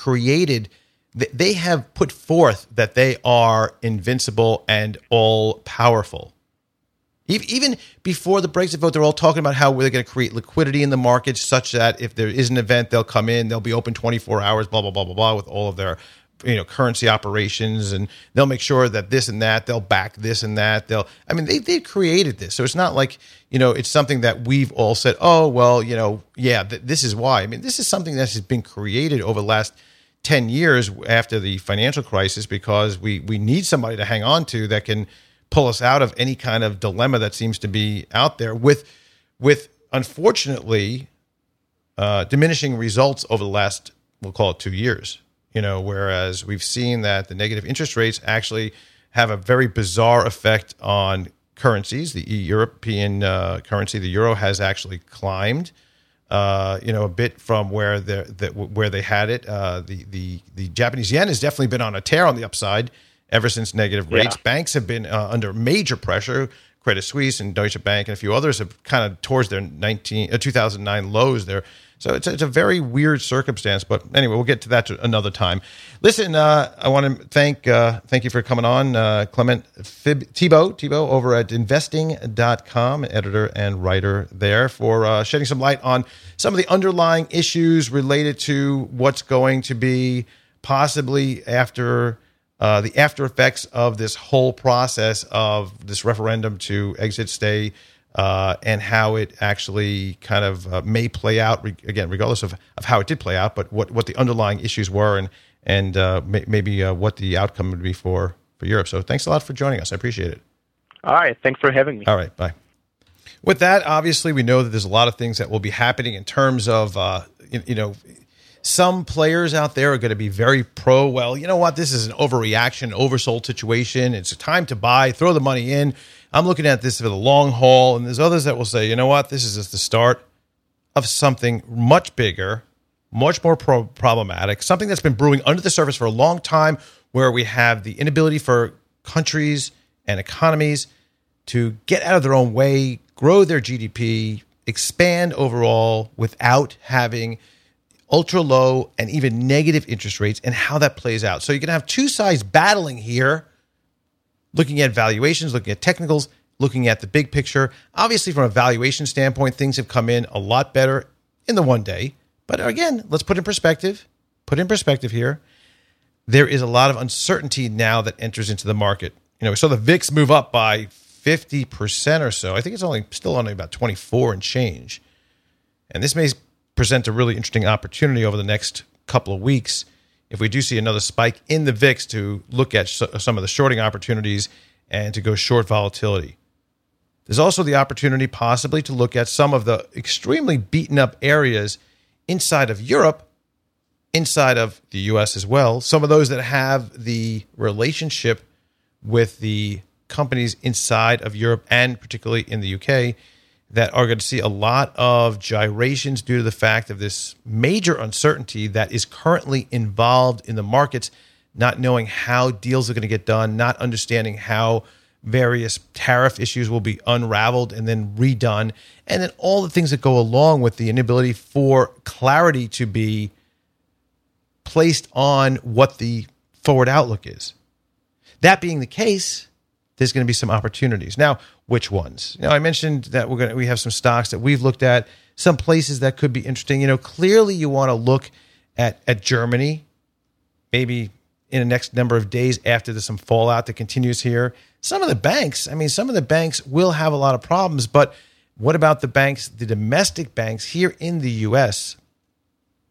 put forth that they are invincible and all powerful. Even before the Brexit vote, they're all talking about how they're going to create liquidity in the markets such that if there is an event, they'll come in, they'll be open 24 hours, blah, blah, blah, blah, blah, with all of their currency operations, and they'll make sure that this and that, they'll back this and that. They created this. So it's not like, it's something that we've all said, oh, well, this is why. This is something that has been created over the last 10 years after the financial crisis, because we need somebody to hang on to that can pull us out of any kind of dilemma that seems to be out there with unfortunately, diminishing results over the last, we'll call it 2 years, whereas we've seen that the negative interest rates actually have a very bizarre effect on currencies. The European currency, the euro, has actually climbed, a bit from where they had it. The Japanese yen has definitely been on a tear on the upside ever since negative rates. Banks have been under major pressure. Credit Suisse and Deutsche Bank and a few others have kind of towards their 2009 lows there. So it's a very weird circumstance. But anyway, we'll get to that another time. Listen, I want to thank you for coming on, Clement Thibault over at investing.com, editor and writer there, for shedding some light on some of the underlying issues related to what's going to be possibly the after effects of this whole process of this referendum to exit, stay, and how it actually kind of may play out, again, regardless of how it did play out, but what the underlying issues were and maybe what the outcome would be for Europe. So thanks a lot for joining us. I appreciate it. All right. Thanks for having me. All right. Bye. With that, obviously, we know that there's a lot of things that will be happening in terms of, some players out there are going to be very pro, well, you know what, this is an overreaction, oversold situation. It's a time to buy, throw the money in. I'm looking at this for the long haul. And there's others that will say, you know what, this is just the start of something much bigger, much more problematic, something that's been brewing under the surface for a long time, where we have the inability for countries and economies to get out of their own way, grow their GDP, expand overall without having ultra low and even negative interest rates, and how that plays out. So you're going to have two sides battling here, looking at valuations, looking at technicals, looking at the big picture. Obviously, from a valuation standpoint, things have come in a lot better in the one day. But again, let's put in perspective here. There is a lot of uncertainty now that enters into the market. We saw the VIX move up by 50% or so. I think it's still only about 24 and change. And this may present a really interesting opportunity over the next couple of weeks if we do see another spike in the VIX to look at some of the shorting opportunities and to go short volatility. There's also the opportunity possibly to look at some of the extremely beaten up areas inside of Europe, inside of the U.S. as well, some of those that have the relationship with the companies inside of Europe and particularly in the UK, that are going to see a lot of gyrations due to the fact of this major uncertainty that is currently involved in the markets, not knowing how deals are going to get done, not understanding how various tariff issues will be unraveled and then redone, and then all the things that go along with the inability for clarity to be placed on what the forward outlook is. That being the case, there's going to be some opportunities. Now, which ones? I mentioned that we have some stocks that we've looked at, some places that could be interesting. Clearly you want to look at Germany, maybe in the next number of days after there's some fallout that continues here. Some of the banks will have a lot of problems, but what about the banks, the domestic banks here in the U.S.?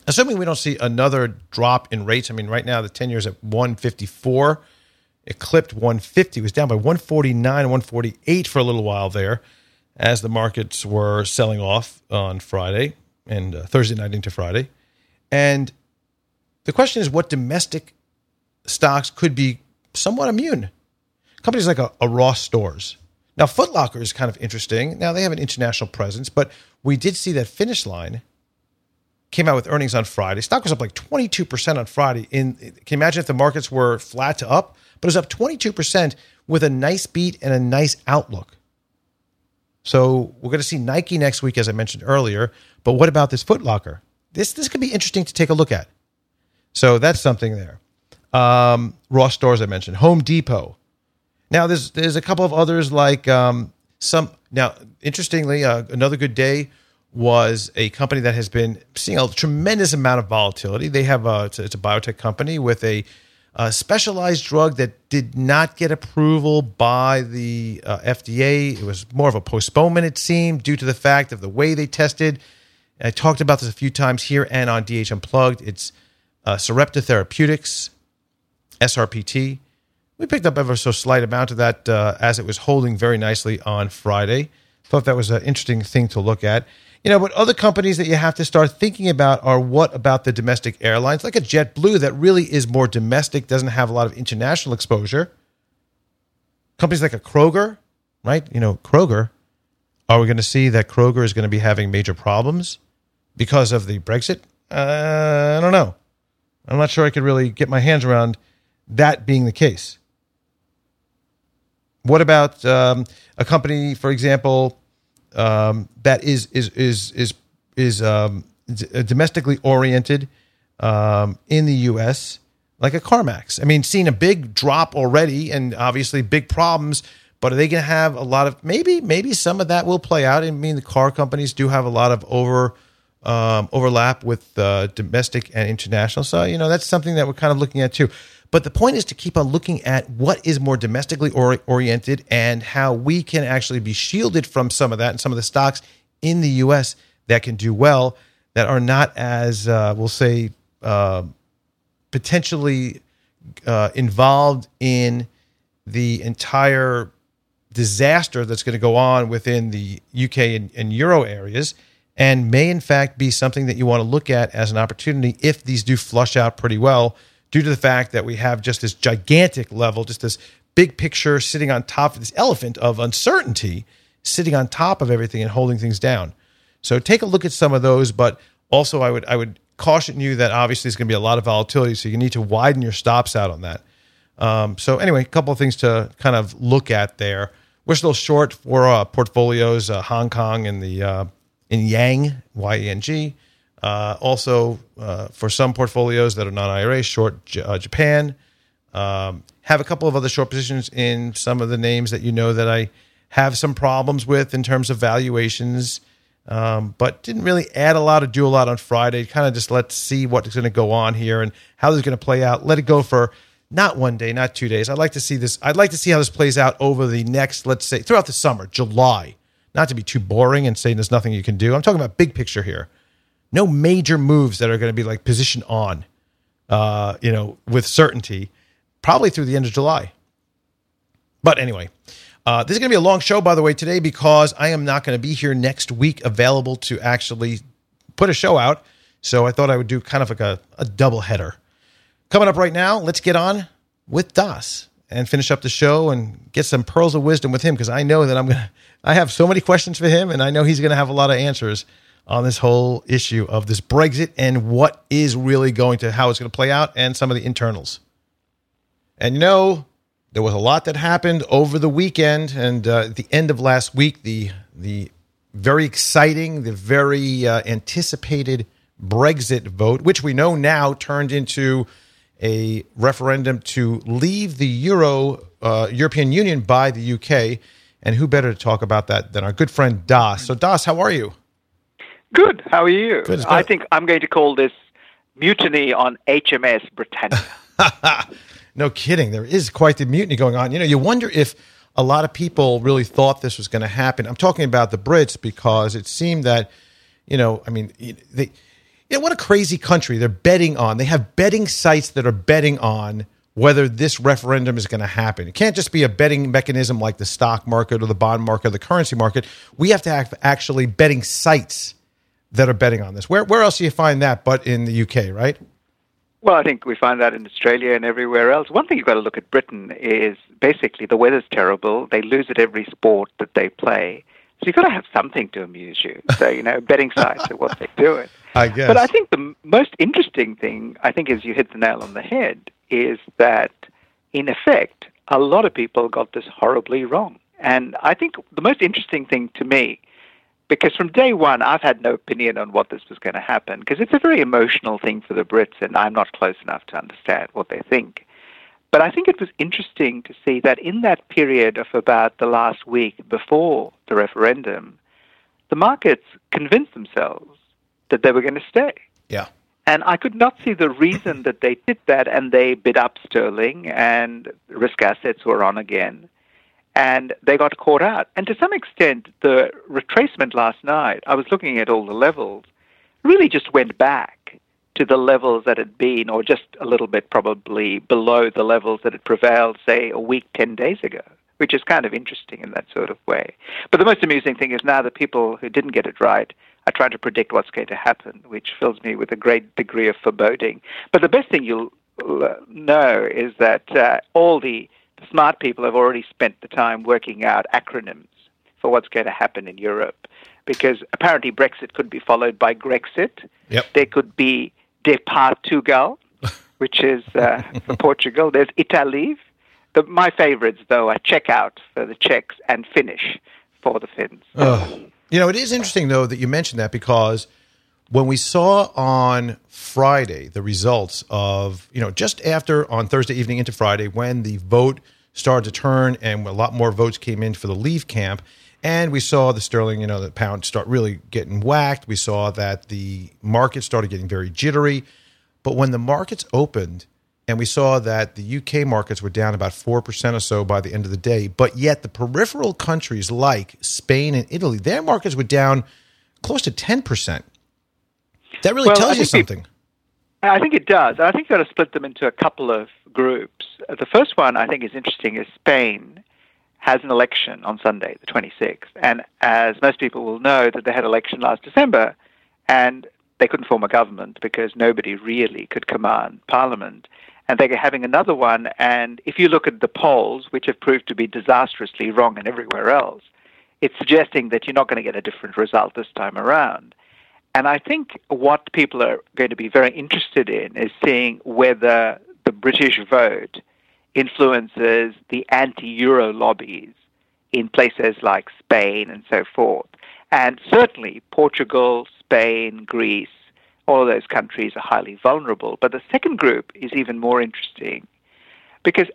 assuming we don't see another drop in rates. I mean, right now the 10-year is at 154. It clipped 150. It was down by 149, 148 for a little while there as the markets were selling off on Friday and Thursday night into Friday. And the question is what domestic stocks could be somewhat immune. Companies like a Ross Stores. Now, Foot Locker is kind of interesting. Now, they have an international presence, but we did see that Finish Line came out with earnings on Friday. Stock was up like 22% on Friday. Can you imagine if the markets were flat to up? But it was up 22% with a nice beat and a nice outlook. So we're going to see Nike next week, as I mentioned earlier. But what about this Foot Locker? This could be interesting to take a look at. So that's something there. Ross Stores, I mentioned. Home Depot. Now, there's a couple of others like some. Now, interestingly, another good day was a company that has been seeing a tremendous amount of volatility. They have it's a biotech company with a specialized drug that did not get approval by the FDA. It was more of a postponement, it seemed, due to the fact of the way they tested. I talked about this a few times here and on DH Unplugged. It's Sarepta Therapeutics, SRPT. We picked up ever so slight amount of that as it was holding very nicely on Friday. Thought that was an interesting thing to look at. But other companies that you have to start thinking about are what about the domestic airlines, like a JetBlue that really is more domestic, doesn't have a lot of international exposure. Companies like a Kroger, right? Kroger, are we going to see that Kroger is going to be having major problems because of the Brexit? I don't know. I'm not sure I could really get my hands around that being the case. What about a company, for example, that is domestically oriented in the U.S., like a CarMax? I mean, seeing a big drop already and obviously big problems, but are they going to have a lot of maybe some of that will play out? I mean, the car companies do have a lot of overlap with domestic and international, so that's something that we're kind of looking at too. But the point is to keep on looking at what is more domestically oriented and how we can actually be shielded from some of that and some of the stocks in the U.S. that can do well, that are not as, we'll say, potentially involved in the entire disaster that's going to go on within the UK and Euro areas, and may in fact be something that you want to look at as an opportunity if these do flush out pretty well, due to the fact that we have just this gigantic level, just this big picture sitting on top of this elephant of uncertainty, sitting on top of everything and holding things down. So take a look at some of those, but also I would caution you that obviously there's going to be a lot of volatility, so you need to widen your stops out on that. So anyway, a couple of things to kind of look at there. We're still short for portfolios, Hong Kong and the in Yang, Y-E-N-G. Also, for some portfolios that are non-IRA, short Japan. Have a couple of other short positions in some of the names that that I have some problems with in terms of valuations, but didn't really do a lot on Friday. Kind of just let's see what's going to go on here and how this is going to play out. Let it go for not 1 day, not 2 days. I'd like to see this. I'd like to see how this plays out over the next, let's say, throughout the summer, July. Not to be too boring and saying there's nothing you can do. I'm talking about big picture here. No major moves that are going to be like position on, with certainty, probably through the end of July. But anyway, this is going to be a long show, by the way, today, because I am not going to be here next week available to actually put a show out. So I thought I would do kind of like a double header. Coming up right now, let's get on with Das and finish up the show and get some pearls of wisdom with him, because I know that I have so many questions for him, and I know he's going to have a lot of answers on this whole issue of this Brexit and what is really how it's going to play out, and some of the internals. And there was a lot that happened over the weekend and at the end of last week. The very exciting, the very anticipated Brexit vote, which we know now turned into a referendum to leave the European Union by the UK. And who better to talk about that than our good friend Das? So Das, how are you? Good. How are you? Good. I think I'm going to call this mutiny on HMS Britannia. No kidding. There is quite the mutiny going on. You wonder if a lot of people really thought this was going to happen. I'm talking about the Brits, because it seemed that, what a crazy country they're betting on. They have betting sites that are betting on whether this referendum is going to happen. It can't just be a betting mechanism like the stock market or the bond market or the currency market. We have to have actually betting sites that are betting on this. Where else do you find that but in the UK, right? Well, I think we find that in Australia and everywhere else. One thing you've got to look at Britain is basically the weather's terrible. They lose at every sport that they play. So you've got to have something to amuse you. So, betting sites are what they do it. I guess. But I think the most interesting thing, is you hit the nail on the head, is that, in effect, a lot of people got this horribly wrong. And I think the most interesting thing to me, because from day one, I've had no opinion on what this was going to happen, because it's a very emotional thing for the Brits, and I'm not close enough to understand what they think. But I think it was interesting to see that in that period of about the last week before the referendum, the markets convinced themselves that they were going to stay. Yeah. And I could not see the reason that they did that, and they bid up sterling, and risk assets were on again, and they got caught out. And to some extent, the retracement last night, I was looking at all the levels, really just went back to the levels that had been, or just a little bit probably below the levels that had prevailed, say, a week, 10 days ago, which is kind of interesting in that sort of way. But the most amusing thing is now the people who didn't get it right are trying to predict what's going to happen, which fills me with a great degree of foreboding. But the best thing you'll know is that all the smart people have already spent the time working out acronyms for what's going to happen in Europe, because apparently Brexit could be followed by Grexit. Yep. There could be de Portugal, which is for Portugal. There's Italy. My favorites, though, are check out for the Czechs and finish for the Finns. It is interesting, though, that you mentioned that, because when we saw on Friday the results of, just after on Thursday evening into Friday, when the vote started to turn and a lot more votes came in for the Leave camp, and we saw the sterling, the pound start really getting whacked. We saw that the market started getting very jittery. But when the markets opened, and we saw that the UK markets were down about 4% or so by the end of the day, but yet the peripheral countries like Spain and Italy, their markets were down close to 10%. That really tells you something. I think it does. I think you've got to split them into a couple of groups. The first one I think is interesting is Spain has an election on Sunday, the 26th. And as most people will know, that they had an election last December, and they couldn't form a government because nobody really could command parliament. And they're having another one, and if you look at the polls, which have proved to be disastrously wrong and everywhere else, it's suggesting that you're not going to get a different result this time around. And I think what people are going to be very interested in is seeing whether the British vote influences the anti-Euro lobbies in places like Spain and so forth. And certainly Portugal, Spain, Greece, all of those countries are highly vulnerable. But the second group is even more interesting because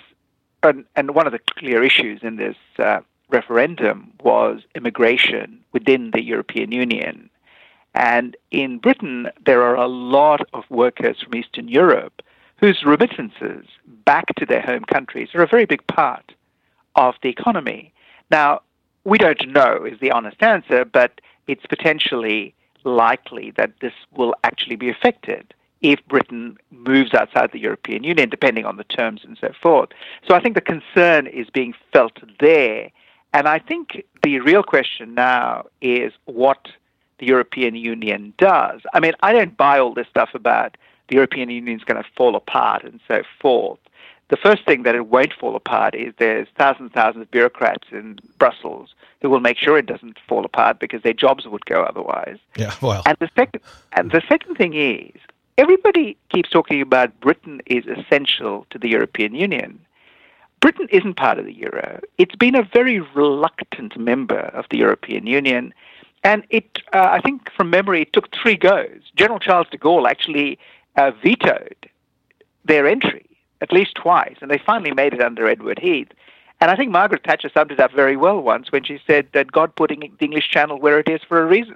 and one of the clear issues in this referendum was immigration within the European Union. And in Britain, there are a lot of workers from Eastern Europe whose remittances back to their home countries are a very big part of the economy. Now, we don't know is the honest answer, but it's potentially likely that this will actually be affected if Britain moves outside the European Union, depending on the terms and so forth. So I think the concern is being felt there. And I think the real question now is what the European Union does. I mean, I don't buy all this stuff about the European Union is going to fall apart and so forth. The first thing that it won't fall apart is there's thousands and thousands of bureaucrats in Brussels who will make sure it doesn't fall apart because their jobs would go otherwise. Yeah, well. And the second thing is, everybody keeps talking about Britain is essential to the European Union. Britain isn't part of the euro. It's been a very reluctant member of the European Union. And I think from memory, it took 3 goes. General Charles de Gaulle actually vetoed their entry at least twice, and they finally made it under Edward Heath. And I think Margaret Thatcher summed it up very well once when she said that God put the English Channel where it is for a reason.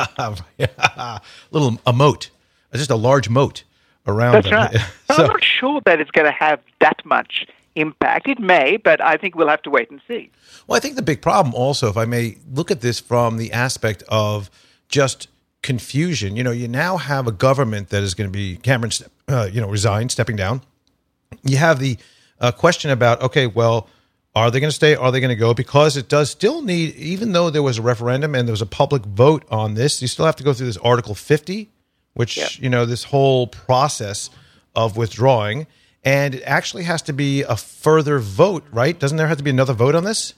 A moat, just a large moat around That's them. right. I'm not sure that it's going to have that much impact. It may, but I think we'll have to wait and see. Well, I think the big problem also, if I may look at this from the aspect of just confusion. You now have a government that is going to be Cameron, resigned, stepping down. You have the question about, okay, well, are they going to stay? Are they going to go? Because it does still need, even though there was a referendum and there was a public vote on this, you still have to go through this Article 50, which, this whole process of withdrawing. And it actually has to be a further vote, right? Doesn't there have to be another vote on this?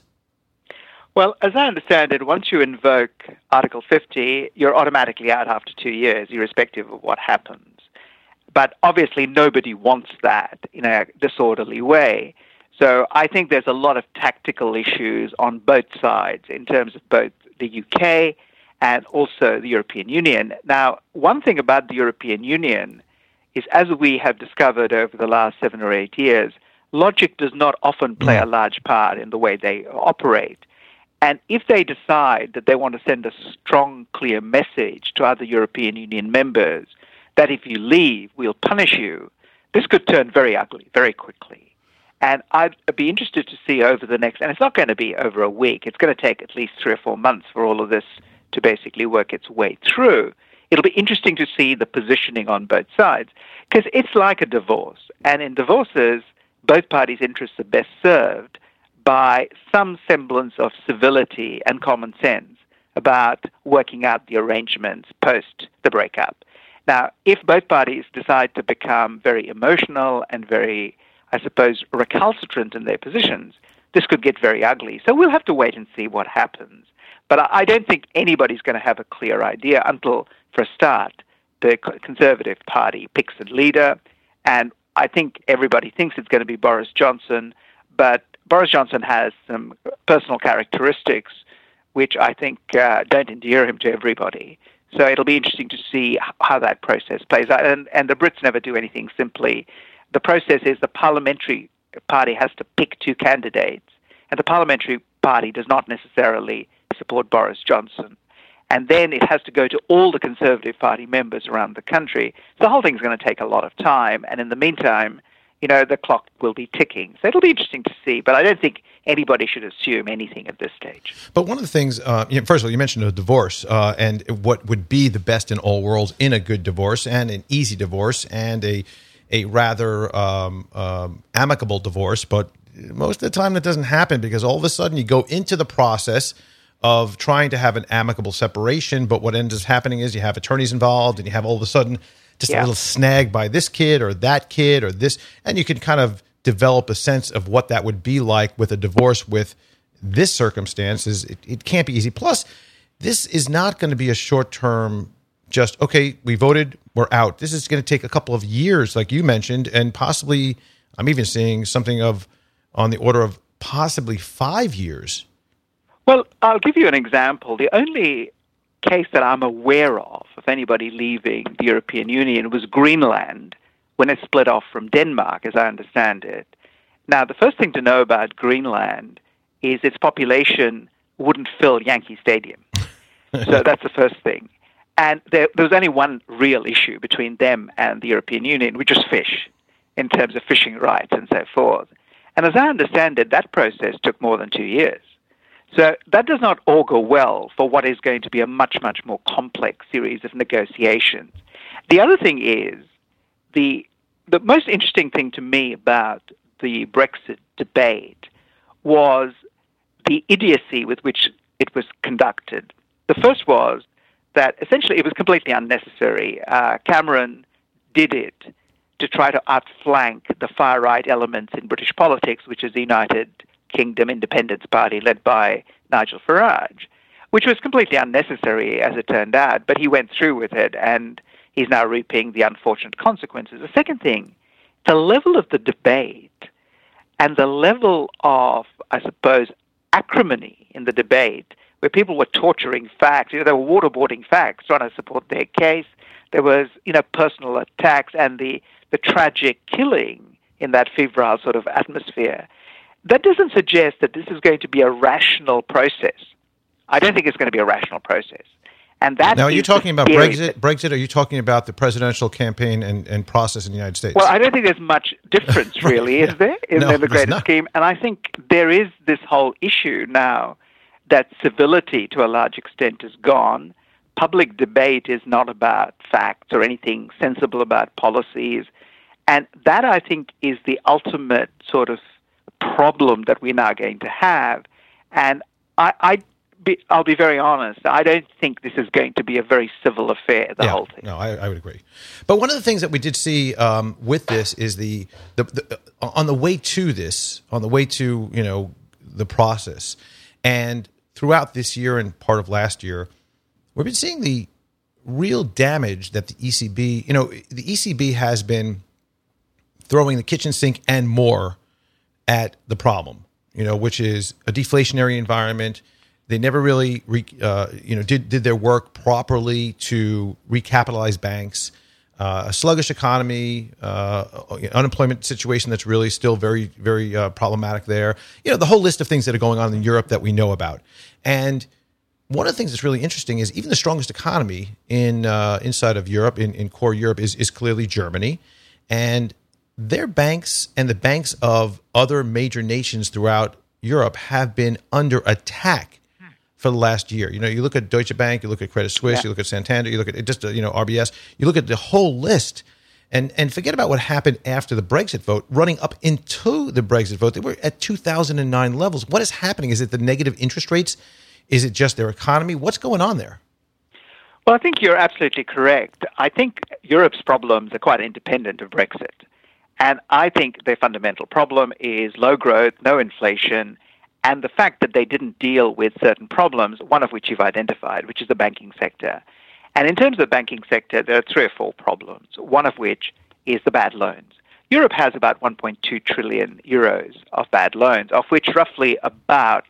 Well, as I understand it, once you invoke Article 50, you're automatically out after 2 years, irrespective of what happens. But obviously nobody wants that in a disorderly way. So I think there's a lot of tactical issues on both sides in terms of both the UK and also the European Union. Now, one thing about the European Union is, as we have discovered over the last 7 or 8 years, logic does not often play a large part in the way they operate. And if they decide that they want to send a strong, clear message to other European Union members that if you leave, we'll punish you, this could turn very ugly very quickly. And I'd be interested to see over the next, and it's not going to be over a week, it's going to take at least 3 or 4 months for all of this to basically work its way through. It'll be interesting to see the positioning on both sides, because it's like a divorce. And in divorces, both parties' interests are best served by some semblance of civility and common sense about working out the arrangements post the breakup. Now, if both parties decide to become very emotional and very, I suppose, recalcitrant in their positions, this could get very ugly. So we'll have to wait and see what happens. But I don't think anybody's going to have a clear idea until, for a start, the Conservative Party picks a leader. And I think everybody thinks it's going to be Boris Johnson, but Boris Johnson has some personal characteristics which I think don't endear him to everybody. So it'll be interesting to see how that process plays out. And the Brits never do anything simply. The process is the parliamentary party has to pick 2 candidates, and the parliamentary party does not necessarily support Boris Johnson. And then it has to go to all the Conservative Party members around the country. So the whole thing's going to take a lot of time. And in the meantime, the clock will be ticking. So it'll be interesting to see, but I don't think anybody should assume anything at this stage. But one of the things, first of all, you mentioned a divorce and what would be the best in all worlds in a good divorce and an easy divorce and a rather amicable divorce. But most of the time that doesn't happen because all of a sudden you go into the process of trying to have an amicable separation, but what ends up happening is you have attorneys involved and you have all of a sudden just a little snag by this kid or this, and you can kind of develop a sense of what that would be like with a divorce with this circumstances. It can't be easy. Plus, this is not going to be a short-term just, okay, we voted, we're out. This is going to take a couple of years, like you mentioned, and possibly, I'm even seeing something on the order of possibly 5 years. Well, I'll give you an example. The only case that I'm aware of anybody leaving the European Union was Greenland when it split off from Denmark, as I understand it. Now, the first thing to know about Greenland is its population wouldn't fill Yankee Stadium. So that's the first thing. And there was only one real issue between them and the European Union, which was fish, in terms of fishing rights and so forth. And as I understand it, that process took more than 2 years. So that does not augur well for what is going to be a much, much more complex series of negotiations. The other thing is, the most interesting thing to me about the Brexit debate was the idiocy with which it was conducted. The first was that essentially it was completely unnecessary. Cameron did it to try to outflank the far-right elements in British politics, which is the United Kingdom Independence Party led by Nigel Farage, which was completely unnecessary as it turned out, but he went through with it and he's now reaping the unfortunate consequences. The second thing, the level of the debate and the level of, I suppose, acrimony in the debate where people were torturing facts, they were waterboarding facts, trying to support their case. There was, personal attacks and the tragic killing in that febrile sort of atmosphere. That doesn't suggest that this is going to be a rational process. I don't think it's going to be a rational process. And that now, are you talking about Brexit? Or are you talking about the presidential campaign and process in the United States? Well, I don't think there's much difference, really, is there, in the greater scheme? And I think there is this whole issue now that civility, to a large extent, is gone. public debate is not about facts or anything sensible about policies. And that, I think, is the ultimate sort of problem that we're now going to have. And I'll be very honest, I don't think this is going to be a very civil affair, the whole thing. No, I would agree. But one of the things that we did see with this is the on the way to this, on the way to, the process, and throughout this year and part of last year, we've been seeing the real damage that the ECB, the ECB has been throwing the kitchen sink and more at the problem, which is a deflationary environment. They never really, did their work properly to recapitalize banks, a sluggish economy, unemployment situation that's really still very, very problematic there. The whole list of things that are going on in Europe that we know about. And one of the things that's really interesting is even the strongest economy inside of Europe, in core Europe, is clearly Germany. And their banks and the banks of other major nations throughout Europe have been under attack for the last year. You look at Deutsche Bank, you look at Credit Suisse, you look at Santander, you look at just RBS, you look at the whole list, and forget about what happened after the Brexit vote. Running up into the Brexit vote, they were at 2009 levels. What is happening? Is it the negative interest rates? Is it just their economy? What's going on there? Well, I think you're absolutely correct. I think Europe's problems are quite independent of Brexit. And I think their fundamental problem is low growth, no inflation, and the fact that they didn't deal with certain problems, one of which you've identified, which is the banking sector. And in terms of the banking sector, there are 3 or 4 problems, one of which is the bad loans. Europe has about 1.2 trillion euros of bad loans, of which roughly about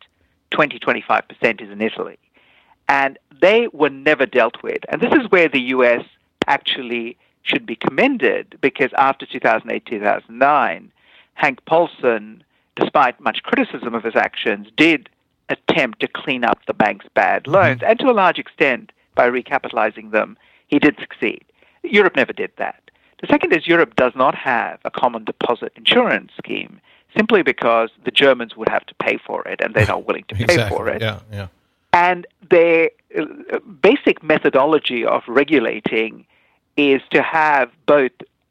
20-25% is in Italy. And they were never dealt with. And this is where the U.S. actually should be commended, because after 2008-2009, Hank Paulson, despite much criticism of his actions, did attempt to clean up the bank's bad loans, and to a large extent, by recapitalizing them, he did succeed. Europe never did that. The second is Europe does not have a common deposit insurance scheme, simply because the Germans would have to pay for it, and they're not willing to pay for it. Yeah. And their basic methodology of regulating is to have both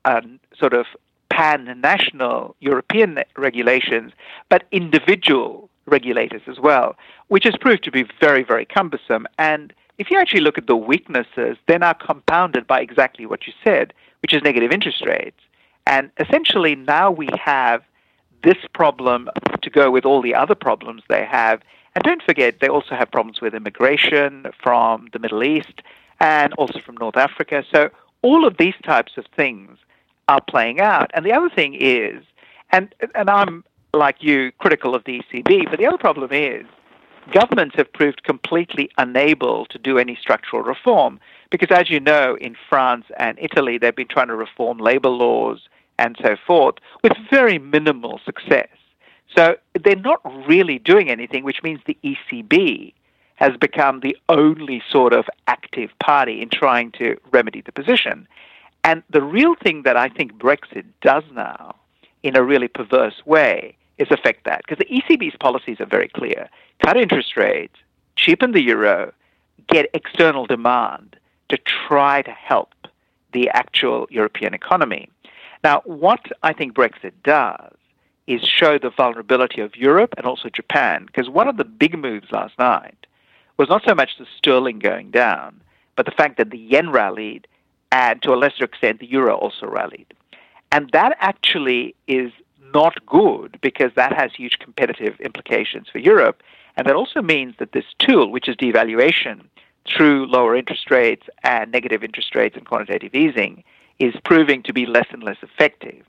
sort of pan-national European regulations, but individual regulators as well, which has proved to be very, very cumbersome. And if you actually look at the weaknesses, they're now compounded by exactly what you said, which is negative interest rates. And essentially now we have this problem to go with all the other problems they have. And don't forget, they also have problems with immigration from the Middle East and also from North Africa. So all of these types of things are playing out. And the other thing is, and I'm, like you, critical of the ECB, but the other problem is governments have proved completely unable to do any structural reform. Because as you know, in France and Italy, they've been trying to reform labor laws and so forth with very minimal success. So they're not really doing anything, which means the ECB has become the only sort of active party in trying to remedy the position. And the real thing that I think Brexit does now, in a really perverse way, is affect that. Because the ECB's policies are very clear. Cut interest rates, cheapen the euro, get external demand to try to help the actual European economy. Now, what I think Brexit does is show the vulnerability of Europe and also Japan. Because one of the big moves last night was not so much the sterling going down, but the fact that the yen rallied, and to a lesser extent, the euro also rallied. And that actually is not good, because that has huge competitive implications for Europe. And that also means that this tool, which is devaluation through lower interest rates and negative interest rates and quantitative easing, is proving to be less and less effective.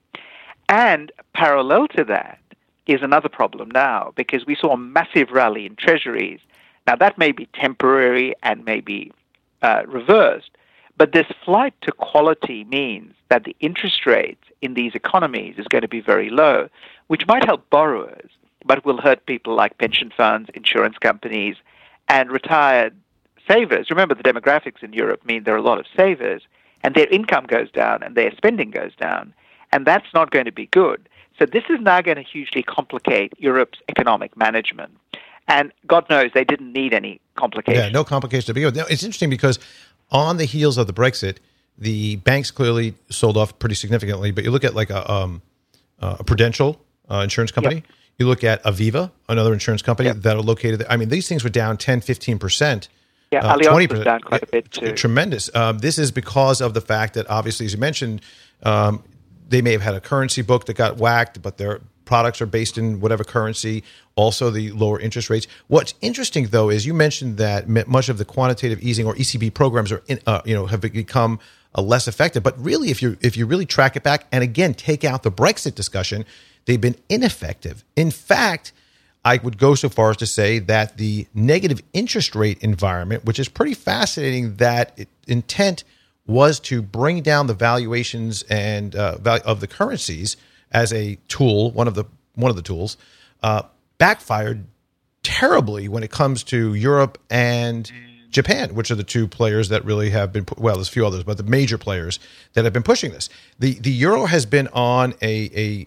And parallel to that is another problem now, because we saw a massive rally in treasuries. Now, that may be temporary and may be reversed, but this flight to quality means that the interest rates in these economies is going to be very low, which might help borrowers, but will hurt people like pension funds, insurance companies, and retired savers. Remember, the demographics in Europe mean there are a lot of savers, and their income goes down and their spending goes down, and that's not going to be good. So this is now going to hugely complicate Europe's economic management. And God knows they didn't need any complications. Yeah, no complications to begin with. Now, it's interesting because on the heels of the Brexit, the banks clearly sold off pretty significantly. But you look at like a Prudential insurance company. Yep. You look at Aviva, another insurance company Yep. that are located there. I mean, these things were down 10, 15%. Yeah, Allianz 20%. was down quite a bit too. Tremendous. This is because of the fact that obviously, as you mentioned, they may have had a currency book that got whacked, but their products are based in whatever currency. Also, the lower interest rates. What's interesting, though, is you mentioned that much of the quantitative easing or ECB programs are, have become less effective. But really, if you really track it back, and again take out the Brexit discussion, they've been ineffective. In fact, I would go so far as to say that the negative interest rate environment, which is pretty fascinating, that intent was to bring down the valuations and value of the currencies as a tool, one of the tools, backfired terribly when it comes to Europe and Japan, which are the two players that really have been, well, there's a few others, but the major players that have been pushing this. The euro has been on a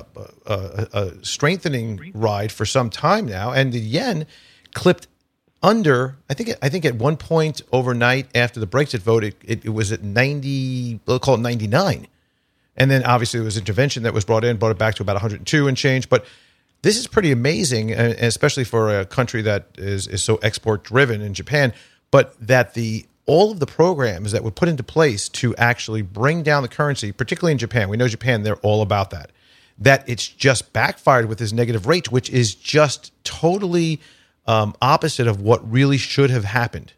strengthening ride for some time now, and the yen clipped under. I think at one point overnight after the Brexit vote, it was at 90. We'll call it 99, and then obviously there was intervention that was brought it back to about 102 and change, but. This is pretty amazing, especially for a country that is so export driven in Japan, but that all of the programs that were put into place to actually bring down the currency, particularly in Japan, we know Japan, they're all about that it's just backfired with this negative rate, which is just totally opposite of what really should have happened.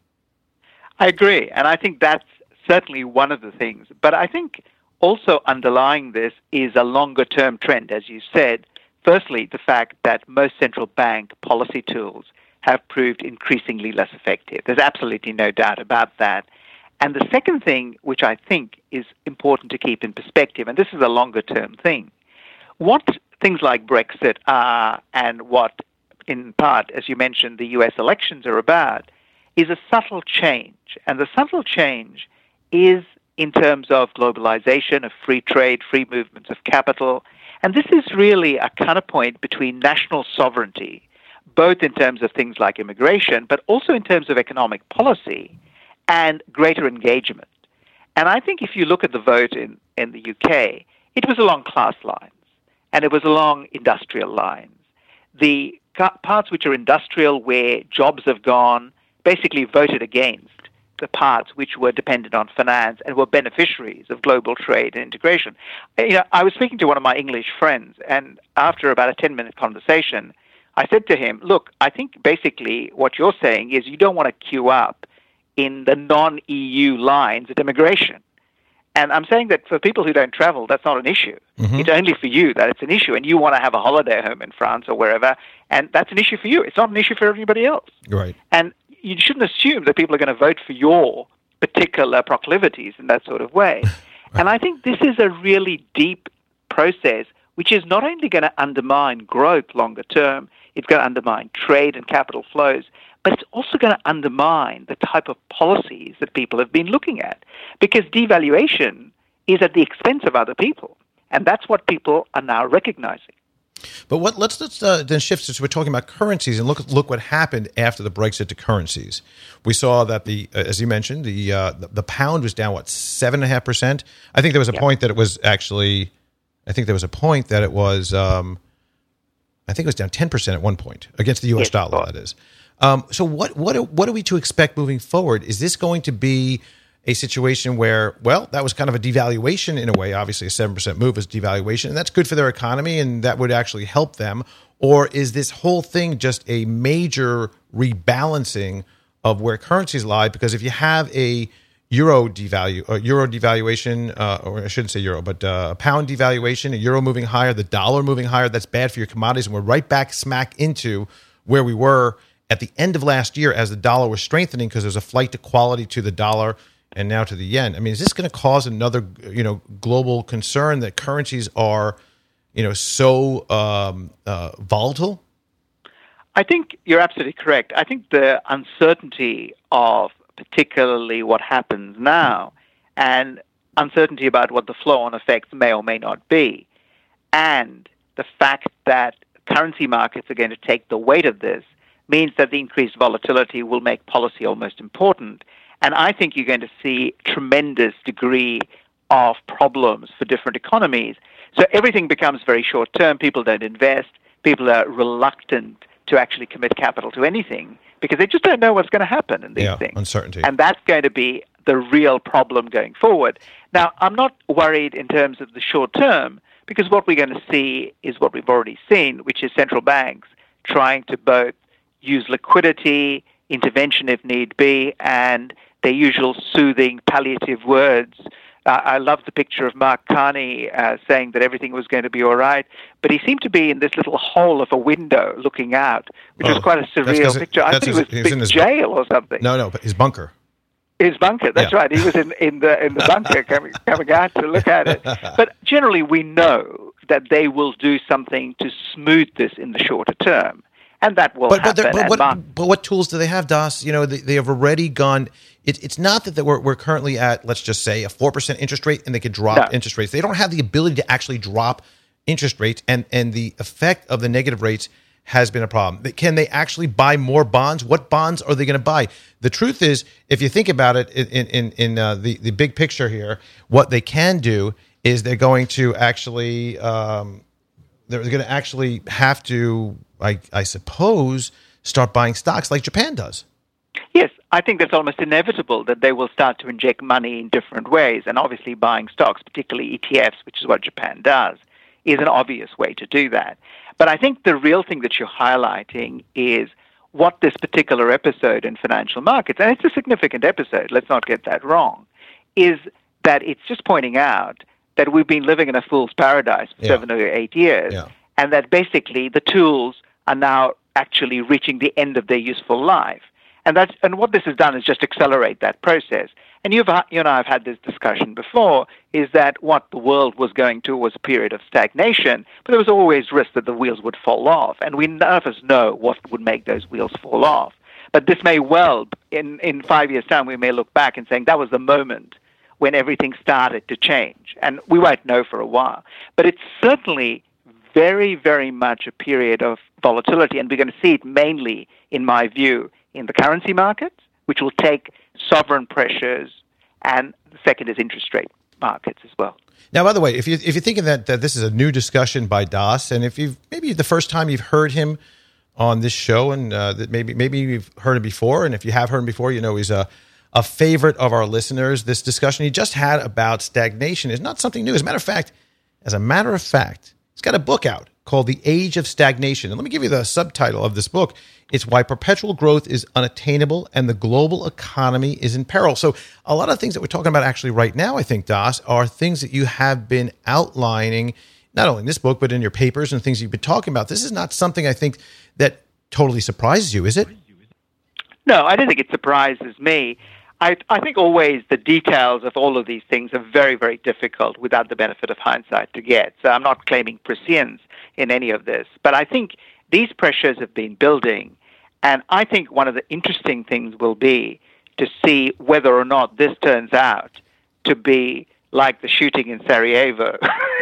I agree. And I think that's certainly one of the things. But I think also underlying this is a longer term trend, as you said. Firstly, the fact that most central bank policy tools have proved increasingly less effective. There's absolutely no doubt about that. And the second thing, which I think is important to keep in perspective, and this is a longer-term thing, what things like Brexit are and what, in part, as you mentioned, the U.S. elections are about, is a subtle change. And the subtle change is in terms of globalization, of free trade, free movements of capital. And this is really a counterpoint between national sovereignty, both in terms of things like immigration, but also in terms of economic policy and greater engagement. And I think if you look at the vote in the UK, it was along class lines, and it was along industrial lines. The parts which are industrial, where jobs have gone, basically voted against the parts which were dependent on finance and were beneficiaries of global trade and integration. I was speaking to one of my English friends, and after about a 10-minute conversation, I said to him, look, I think basically what you're saying is you don't want to queue up in the non-EU lines at immigration. And I'm saying that for people who don't travel, that's not an issue. Mm-hmm. It's only for you that it's an issue, and you want to have a holiday home in France or wherever, and that's an issue for you. It's not an issue for everybody else. Right. And you shouldn't assume that people are going to vote for your particular proclivities in that sort of way. Right. And I think this is a really deep process, which is not only going to undermine growth longer term, it's going to undermine trade and capital flows, but it's also going to undermine the type of policies that people have been looking at. Because devaluation is at the expense of other people. And that's what people are now recognizing. But let's then shift since we're talking about currencies and look what happened after the Brexit to currencies. We saw that as you mentioned, the pound was down 7.5%. I think there was a point that it was actually. I think there was a point that it was. I think it was down 10% at one point against the U.S. dollar. That is. So what are we to expect moving forward? Is this going to be a situation where, well, that was kind of a devaluation in a way. Obviously, a 7% move is devaluation, and that's good for their economy, and that would actually help them. Or is this whole thing just a major rebalancing of where currencies lie? Because if you have a euro devaluation, or I shouldn't say euro, but a pound devaluation, a euro moving higher, the dollar moving higher, that's bad for your commodities, and we're right back smack into where we were at the end of last year as the dollar was strengthening because there's a flight to quality to the dollar and now to the yen. I mean, is this going to cause another, global concern that currencies are, so volatile? I think you're absolutely correct. I think the uncertainty of particularly what happens now and uncertainty about what the flow-on effects may or may not be, and the fact that currency markets are going to take the weight of this means that the increased volatility will make policy almost important. And I think you're going to see tremendous degree of problems for different economies. So everything becomes very short term. People don't invest. People are reluctant to actually commit capital to anything because they just don't know what's going to happen in these things. Uncertainty. And that's going to be the real problem going forward. Now, I'm not worried in terms of the short term because what we're going to see is what we've already seen, which is central banks trying to both use liquidity, intervention if need be, and their usual soothing palliative words. I love the picture of Mark Carney saying that everything was going to be all right, but he seemed to be in this little hole of a window looking out, which was quite a surreal picture. I think it was in jail or something. No, but his bunker. His bunker, that's right. He was in the bunker coming out to look at it. But generally we know that they will do something to smooth this in the shorter term. And that will happen. But what tools do they have, Das? You know, they have already gone. It's not that we're currently at, let's just say, a 4% interest rate, and they could drop interest rates. They don't have the ability to actually drop interest rates, and the effect of the negative rates has been a problem. Can they actually buy more bonds? What bonds are they going to buy? The truth is, if you think about it in the big picture here, what they can do is they're going to actually have to, I suppose, start buying stocks like Japan does. Yes, I think that's almost inevitable that they will start to inject money in different ways. And obviously buying stocks, particularly ETFs, which is what Japan does, is an obvious way to do that. But I think the real thing that you're highlighting is what this particular episode in financial markets, and it's a significant episode, let's not get that wrong, is that it's just pointing out that we've been living in a fool's paradise for 7 or 8 years, and that basically the tools are now actually reaching the end of their useful life. And what this has done is just accelerate that process. And you and I have had this discussion before, is that what the world was going to was a period of stagnation, but there was always risk that the wheels would fall off. And none of us know what would make those wheels fall off. But this may well, in 5 years' time, we may look back and saying that was the moment when everything started to change. And we won't know for a while. But it's certainly very, very much a period of volatility, and we're going to see it mainly, in my view, in the currency markets, which will take sovereign pressures, and the second is interest rate markets as well. Now, by the way, if you're thinking that this is a new discussion by Das, and if maybe the first time you've heard him on this show, and that maybe you've heard him before, and if you have heard him before, you know he's a favorite of our listeners. This discussion he just had about stagnation is not something new. As a matter of fact, he's got a book out called The Age of Stagnation. And let me give you the subtitle of this book. It's Why Perpetual Growth is Unattainable and the Global Economy is in Peril. So a lot of things that we're talking about actually right now, I think, Das, are things that you have been outlining, not only in this book, but in your papers and things you've been talking about. This is not something I think that totally surprises you, is it? No, I don't think it surprises me. I think always the details of all of these things are very, very difficult without the benefit of hindsight to get. So I'm not claiming prescience in any of this. But I think these pressures have been building. And I think one of the interesting things will be to see whether or not this turns out to be like the shooting in Sarajevo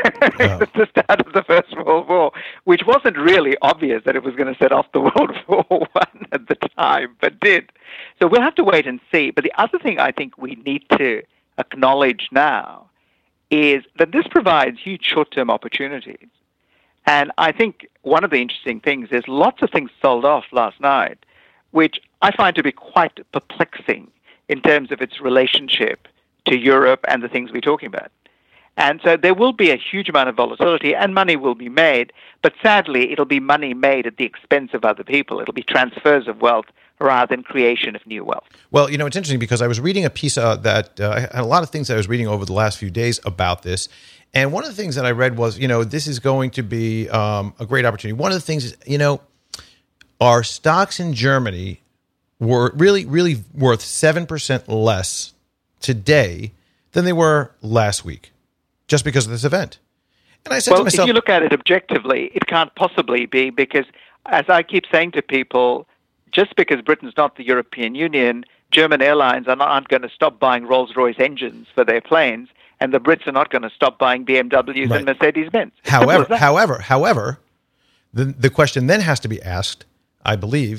at the start of the First World War, which wasn't really obvious that it was going to set off the World War I at the time, but did. So we'll have to wait and see. But the other thing I think we need to acknowledge now is that this provides huge short-term opportunities. And I think one of the interesting things is lots of things sold off last night, which I find to be quite perplexing in terms of its relationship to Europe and the things we're talking about. And so there will be a huge amount of volatility and money will be made, but sadly it'll be money made at the expense of other people. It'll be transfers of wealth rather than creation of new wealth. Well, you know, it's interesting because I was reading a piece that I had a lot of things that I was reading over the last few days about this. And one of the things that I read was, you know, this is going to be a great opportunity. One of the things is, you know, our stocks in Germany were really, really worth 7% less today than they were last week, just because of this event. And I said to myself, if you look at it objectively, it can't possibly be, because as I keep saying to people, just because Britain's not the European Union, German airlines aren't going to stop buying Rolls-Royce engines for their planes, and the Brits are not going to stop buying BMWs and Mercedes-Benz. However, the question then has to be asked, I believe,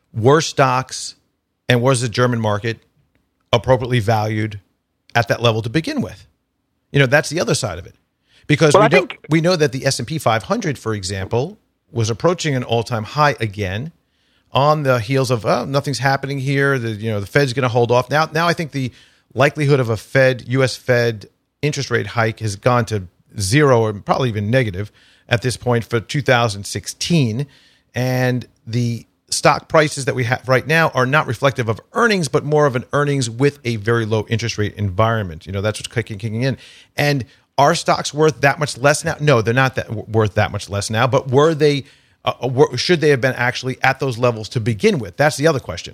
were stocks and was the German market appropriately valued at that level to begin with? That's the other side of it. Because we know that the S&P 500, for example, was approaching an all-time high again on the heels of, nothing's happening here. The Fed's going to hold off. Now I think the likelihood of a U.S. Fed interest rate hike has gone to zero or probably even negative at this point for 2016. And the stock prices that we have right now are not reflective of earnings, but more of an earnings with a very low interest rate environment. That's what's kicking in. And are stocks worth that much less now? No, they're not worth that much less now. But were they? Should they have been actually at those levels to begin with? That's the other question.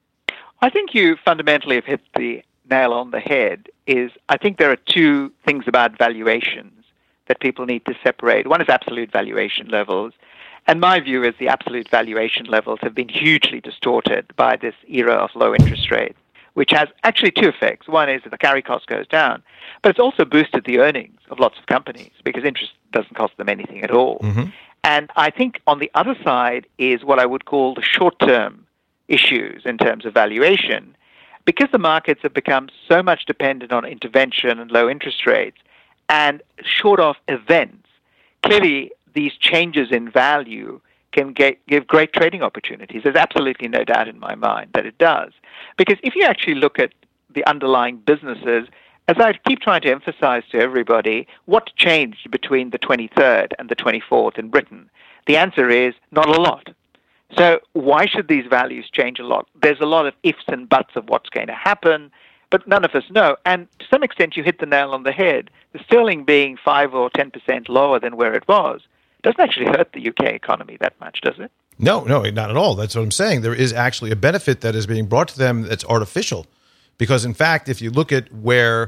I think you fundamentally have hit the nail on the head. I think there are two things about valuations that people need to separate. One is absolute valuation levels. And my view is the absolute valuation levels have been hugely distorted by this era of low interest rates, which has actually two effects. One is that the carry cost goes down, but it's also boosted the earnings of lots of companies because interest doesn't cost them anything at all. Mm-hmm. And I think on the other side is what I would call the short-term issues in terms of valuation. Because the markets have become so much dependent on intervention and low interest rates and short of events, clearly these changes in value can give great trading opportunities. There's absolutely no doubt in my mind that it does. Because if you actually look at the underlying businesses, as I keep trying to emphasize to everybody, what changed between the 23rd and the 24th in Britain? The answer is not a lot. So why should these values change a lot? There's a lot of ifs and buts of what's going to happen, but none of us know. And to some extent, you hit the nail on the head. The sterling being 5 or 10% lower than where it was doesn't actually hurt the UK economy that much, does it? No, not at all. That's what I'm saying. There is actually a benefit that is being brought to them that's artificial. Because, in fact, if you look at where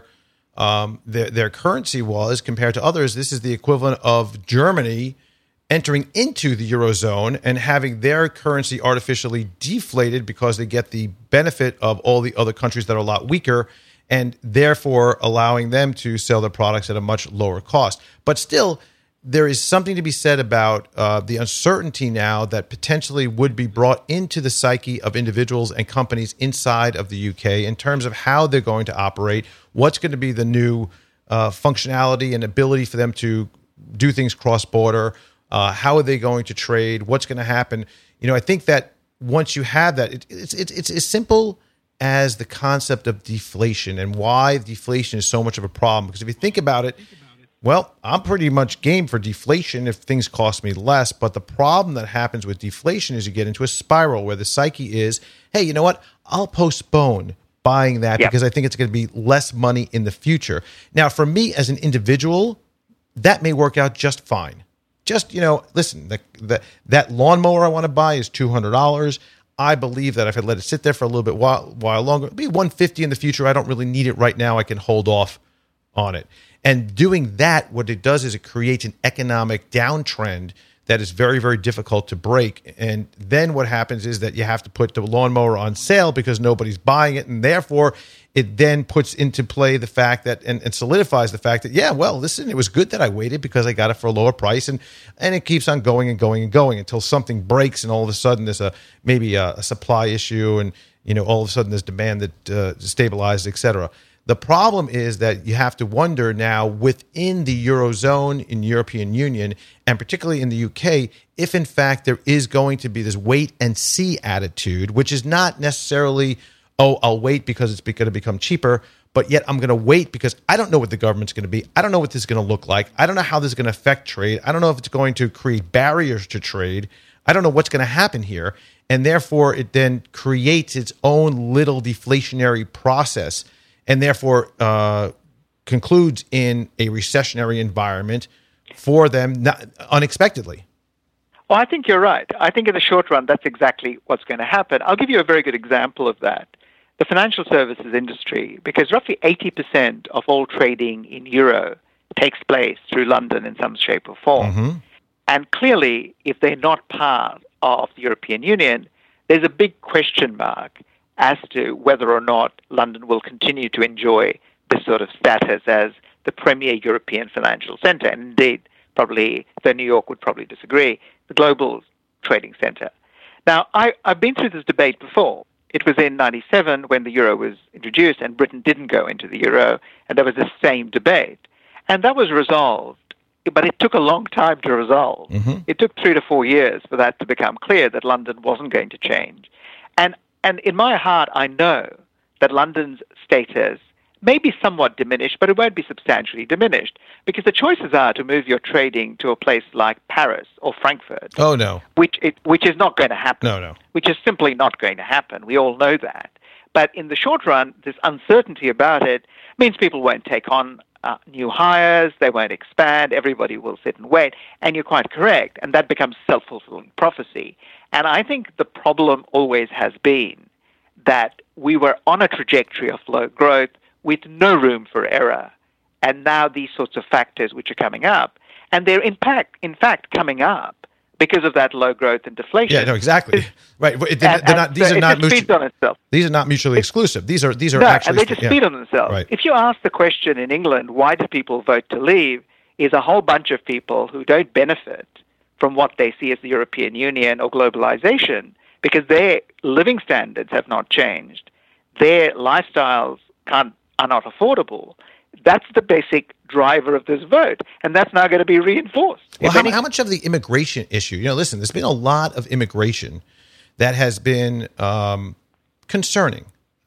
their currency was compared to others, this is the equivalent of Germany entering into the Eurozone and having their currency artificially deflated because they get the benefit of all the other countries that are a lot weaker and therefore allowing them to sell their products at a much lower cost. But still, there is something to be said about the uncertainty now that potentially would be brought into the psyche of individuals and companies inside of the UK in terms of how they're going to operate, what's going to be the new functionality and ability for them to do things cross-border, how are they going to trade, what's going to happen. I think that once you have that, it's as simple as the concept of deflation and why deflation is so much of a problem. Because if you think about it, well, I'm pretty much game for deflation if things cost me less. But the problem that happens with deflation is you get into a spiral where the psyche is, hey, you know what? I'll postpone buying that because I think it's going to be less money in the future. Now, for me as an individual, that may work out just fine. Just, listen, that lawnmower I want to buy is $200. I believe that if I let it sit there for a little bit while longer, it'll be $150 in the future. I don't really need it right now. I can hold off on it. And doing that, what it does is it creates an economic downtrend that is very, very difficult to break. And then what happens is that you have to put the lawnmower on sale because nobody's buying it. And therefore, it then puts into play the fact that, and solidifies the fact that, listen, it was good that I waited because I got it for a lower price. And it keeps on going and going and going until something breaks and all of a sudden there's maybe a supply issue and, all of a sudden there's demand that stabilizes, et cetera. The problem is that you have to wonder now within the Eurozone, in the European Union, and particularly in the UK, if in fact there is going to be this wait and see attitude, which is not necessarily, I'll wait because it's going to become cheaper, but yet I'm going to wait because I don't know what the government's going to be. I don't know what this is going to look like. I don't know how this is going to affect trade. I don't know if it's going to create barriers to trade. I don't know what's going to happen here. And therefore, it then creates its own little deflationary process and therefore concludes in a recessionary environment for them unexpectedly. Well, I think you're right. I think in the short run, that's exactly what's going to happen. I'll give you a very good example of that. The financial services industry, because roughly 80% of all trading in euro takes place through London in some shape or form. Mm-hmm. And clearly, if they're not part of the European Union, there's a big question mark as to whether or not London will continue to enjoy this sort of status as the premier European financial center. And indeed, probably, though New York would probably disagree, the global trading center. Now, I've been through this debate before. It was in 97 when the euro was introduced and Britain didn't go into the euro, and there was the same debate. And that was resolved, but it took a long time to resolve. Mm-hmm. It took 3 to 4 years for that to become clear that London wasn't going to change. And in my heart, I know that London's status may be somewhat diminished, but it won't be substantially diminished, because the choices are to move your trading to a place like Paris or Frankfurt. Oh, no. Which is not going to happen. No. Which is simply not going to happen. We all know that. But in the short run, this uncertainty about it means people won't take on new hires, they won't expand, everybody will sit and wait. And you're quite correct, and that becomes self-fulfilling prophecy. And I think the problem always has been that we were on a trajectory of low growth with no room for error. And now these sorts of factors which are coming up, and they're in fact coming up because of that low growth and deflation. Yeah, no, exactly. Right. These are not mutually exclusive. These are actually... and they just feed on themselves. Right. If you ask the question in England, why do people vote to leave, is a whole bunch of people who don't benefit from what they see as the European Union or globalization, because their living standards have not changed. Their lifestyles are not affordable. That's the basic driver of this vote, and that's now going to be reinforced. Well, how much of the immigration issue? Listen, there's been a lot of immigration that has been concerning.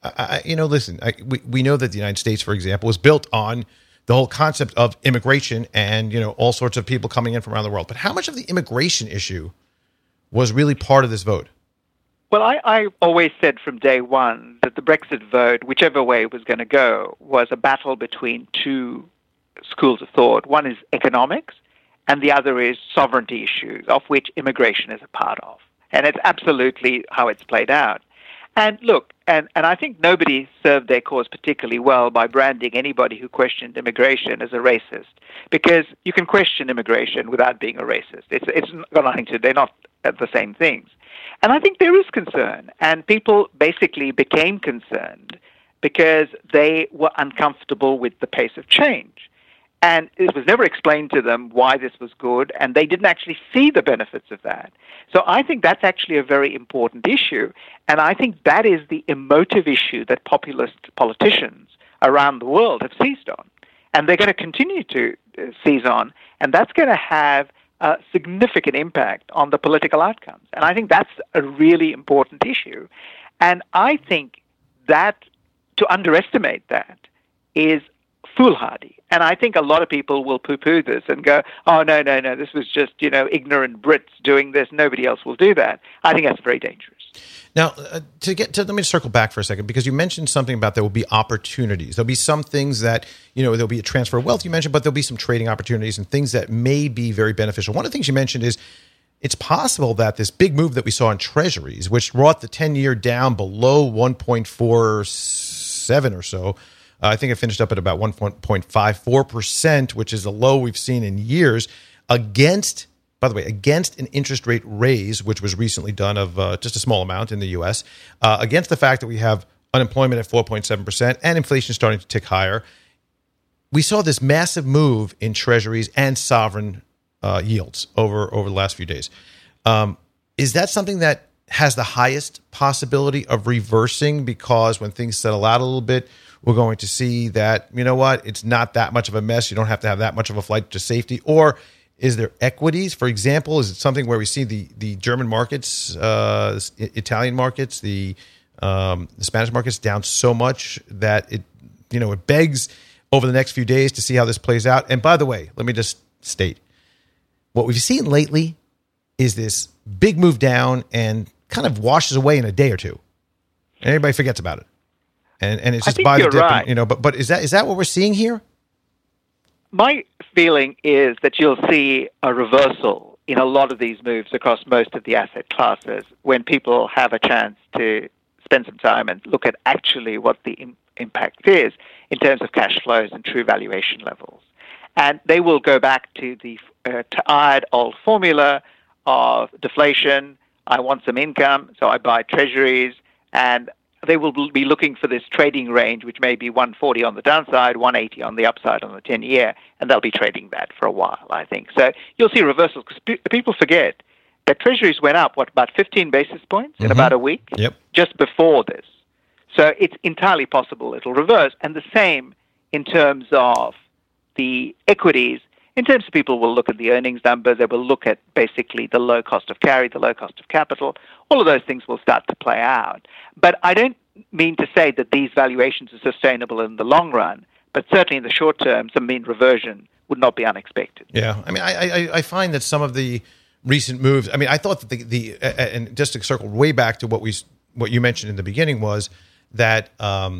We know that the United States, for example, was built on the whole concept of immigration and, all sorts of people coming in from around the world. But how much of the immigration issue was really part of this vote? Well, I always said from day one that the Brexit vote, whichever way it was going to go, was a battle between two schools of thought. One is economics, and the other is sovereignty issues, of which immigration is a part of. And it's absolutely how it's played out. And look, and I think nobody served their cause particularly well by branding anybody who questioned immigration as a racist, because you can question immigration without being a racist. It's got nothing to do. They're not the same things. And I think there is concern, and people basically became concerned because they were uncomfortable with the pace of change. And it was never explained to them why this was good, and they didn't actually see the benefits of that. So I think that's actually a very important issue, and I think that is the emotive issue that populist politicians around the world have seized on. And they're going to continue to seize on, and that's going to have a significant impact on the political outcomes. And I think that's a really important issue. And I think that to underestimate that is foolhardy. And I think a lot of people will poo-poo this and go, oh, no, this was just, ignorant Brits doing this. Nobody else will do that. I think that's very dangerous. Now, let me circle back for a second, because you mentioned something about there will be opportunities. There'll be some things that, there'll be a transfer of wealth you mentioned, but there'll be some trading opportunities and things that may be very beneficial. One of the things you mentioned is it's possible that this big move that we saw in treasuries, which brought the 10-year down below 1.47 or so, I think it finished up at about 1.54%, which is the low we've seen in years, against an interest rate raise, which was recently done of just a small amount in the U.S., against the fact that we have unemployment at 4.7% and inflation starting to tick higher. We saw this massive move in treasuries and sovereign yields over the last few days. Is that something that has the highest possibility of reversing, because when things settle out a little bit, we're going to see that, it's not that much of a mess. You don't have to have that much of a flight to safety? Or is there equities, for example? Is it something where we see the German markets, Italian markets, the Spanish markets down so much that it begs over the next few days to see how this plays out? And by the way, let me just state, what we've seen lately is this big move down and kind of washes away in a day or two, and everybody forgets about it. And it's just buy the dip, right. But is that what we're seeing here? My feeling is that you'll see a reversal in a lot of these moves across most of the asset classes when people have a chance to spend some time and look at actually what the impact is in terms of cash flows and true valuation levels. And they will go back to the tired old formula of deflation. I want some income, so I buy treasuries, and they will be looking for this trading range, which may be 140 on the downside, 180 on the upside on the 10-year, and they'll be trading that for a while, I think. So you'll see reversals, because people forget that Treasuries went up, about 15 basis points in about a week? Yep. Just before this. So it's entirely possible it'll reverse. And the same in terms of the equities. In terms of people will look at the earnings numbers, they will look at basically the low cost of carry, the low cost of capital. All of those things will start to play out. But I don't mean to say that these valuations are sustainable in the long run, but certainly in the short term, some mean reversion would not be unexpected. Yeah, I mean, I find that some of the recent moves. I mean, I thought that the and just to circle way back to what you mentioned in the beginning was that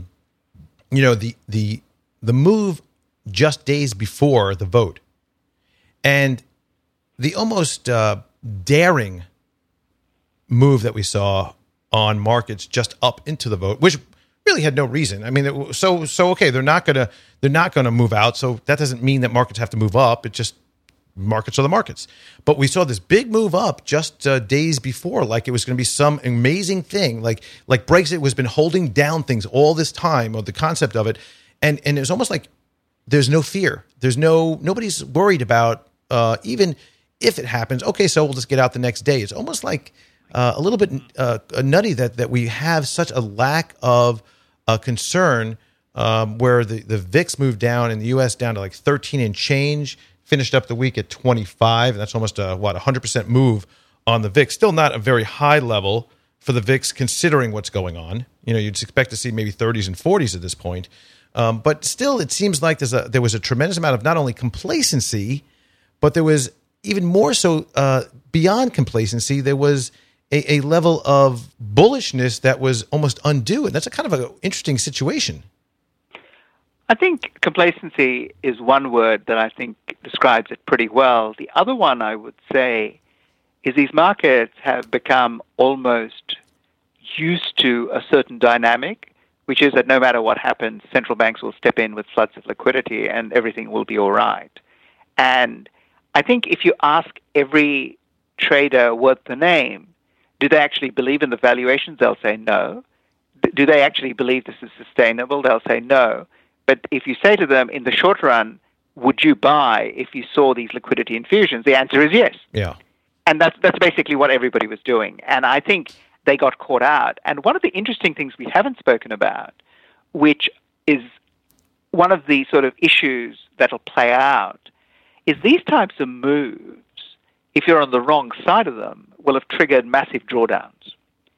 the move just days before the vote and the almost daring move that we saw on markets just up into the vote, which really had no reason. I mean, so okay, they're not gonna move out, so that doesn't mean that markets have to move up. It just markets are the markets. But we saw this big move up just days before, like it was going to be some amazing thing, like Brexit has been holding down things all this time, or the concept of it, and it's almost like there's no fear. Nobody's worried about even if it happens. Okay, so we'll just get out the next day. It's almost like a little bit nutty that we have such a lack of concern where the VIX moved down in the U.S. down to like 13 and change, finished up the week at 25. That's almost a 100% move on the VIX. Still not a very high level for the VIX considering what's going on. You know, you'd expect to see maybe 30s and 40s at this point. But still, it seems like there was a tremendous amount of not only complacency, but there was even more so beyond complacency. There was a level of bullishness that was almost undue. And that's a kind of an interesting situation. I think complacency is one word that I think describes it pretty well. The other one I would say is these markets have become almost used to a certain dynamic, which is that no matter what happens, central banks will step in with floods of liquidity and everything will be all right. And I think if you ask every trader worth the name, do they actually believe in the valuations? They'll say no. Do they actually believe this is sustainable? They'll say no. But if you say to them, in the short run, would you buy if you saw these liquidity infusions? The answer is yes. Yeah. And that's basically what everybody was doing. And I think they got caught out. And one of the interesting things we haven't spoken about, which is one of the sort of issues that'll play out, is these types of moves, if you're on the wrong side of them, will have triggered massive drawdowns.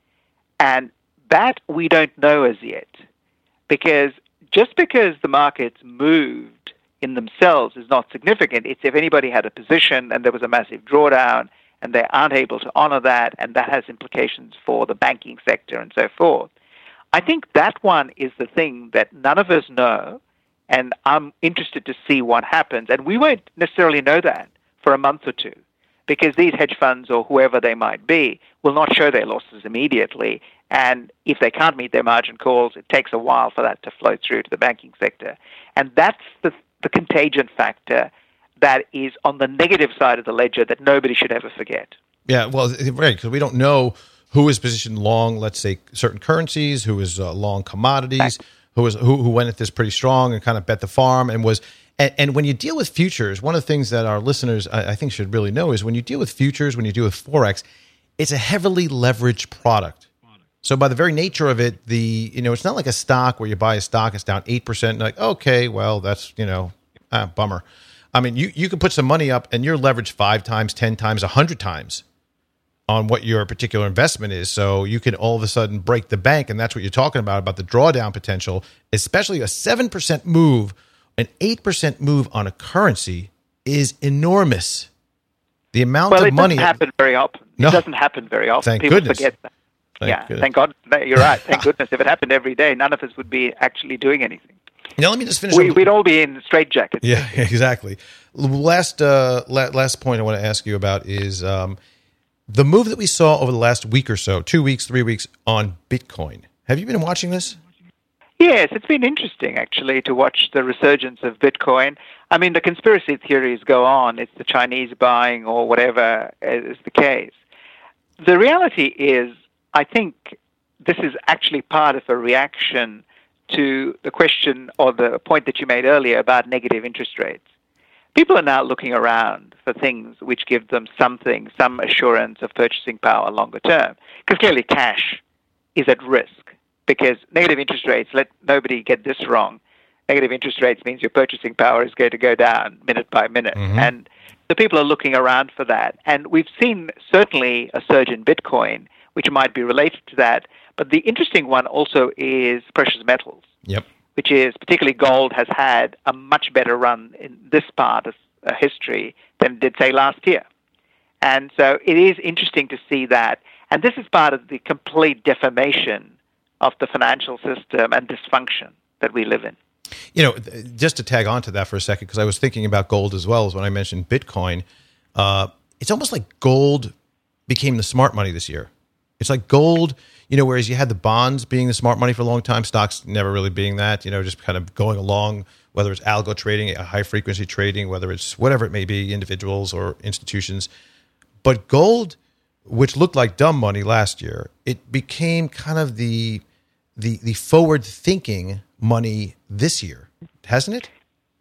And that we don't know as yet, because just because the markets moved in themselves is not significant. It's if anybody had a position and there was a massive drawdown and they aren't able to honor that, and that has implications for the banking sector and so forth. I think that one is the thing that none of us know, and I'm interested to see what happens. And we won't necessarily know that for a month or two, because these hedge funds or whoever they might be will not show their losses immediately. And if they can't meet their margin calls, it takes a while for that to flow through to the banking sector. And that's the contagion factor that is on the negative side of the ledger that nobody should ever forget. Yeah, well, right, because we don't know who is positioned long, let's say, certain currencies, who is long commodities, who went at this pretty strong and kind of bet the farm and was. And when you deal with futures, one of the things that our listeners, I think, should really know is when you deal with futures, when you deal with Forex, it's a heavily leveraged product. So by the very nature of it, it's not like a stock where you buy a stock, it's down 8%, and like, okay, well, that's, bummer. I mean, you could put some money up and you're leveraged 5 times, 10 times, 100 times on what your particular investment is. So you can all of a sudden break the bank, and that's what you're talking about the drawdown potential, especially a 7% move. An 8% move on a currency is enormous. The amount of money. It doesn't happen very often. No. It doesn't happen very often. Thank People goodness. forget that. Goodness. Thank God. You're right. Thank goodness. If it happened every day, none of us would be actually doing anything. Now, let me just finish. We'd all be in straitjackets. Yeah, exactly. Last point I want to ask you about is the move that we saw over the last week or so, 2 weeks, 3 weeks on Bitcoin. Have you been watching this? Yes, it's been interesting, actually, to watch the resurgence of Bitcoin. I mean, the conspiracy theories go on. It's the Chinese buying or whatever is the case. The reality is, I think this is actually part of a reaction to the question or the point that you made earlier about negative interest rates. people are now looking around for things which give them some assurance of purchasing power longer term. Because clearly cash is at risk, because negative interest rates, let nobody get this wrong, negative interest rates means your purchasing power is going to go down minute by minute. Mm-hmm. And the people are looking around for that. And we've seen certainly a surge in Bitcoin, which might be related to that. But the interesting one also is precious metals. Yep. Which is particularly gold has had a much better run in this part of history than it did, say, last year. And so it is interesting to see that. And this is part of the complete defamation of the financial system and dysfunction that we live in. You know, just to tag on to that for a second, because I was thinking about gold as well as when I mentioned Bitcoin, it's almost like gold became the smart money this year. It's like gold, you know, whereas you had the bonds being the smart money for a long time, stocks never really being that, you know, just kind of going along, whether it's algo trading, high frequency trading, whether it's whatever it may be, individuals or institutions. But gold, which looked like dumb money last year, it became kind of the forward thinking money this year, hasn't it?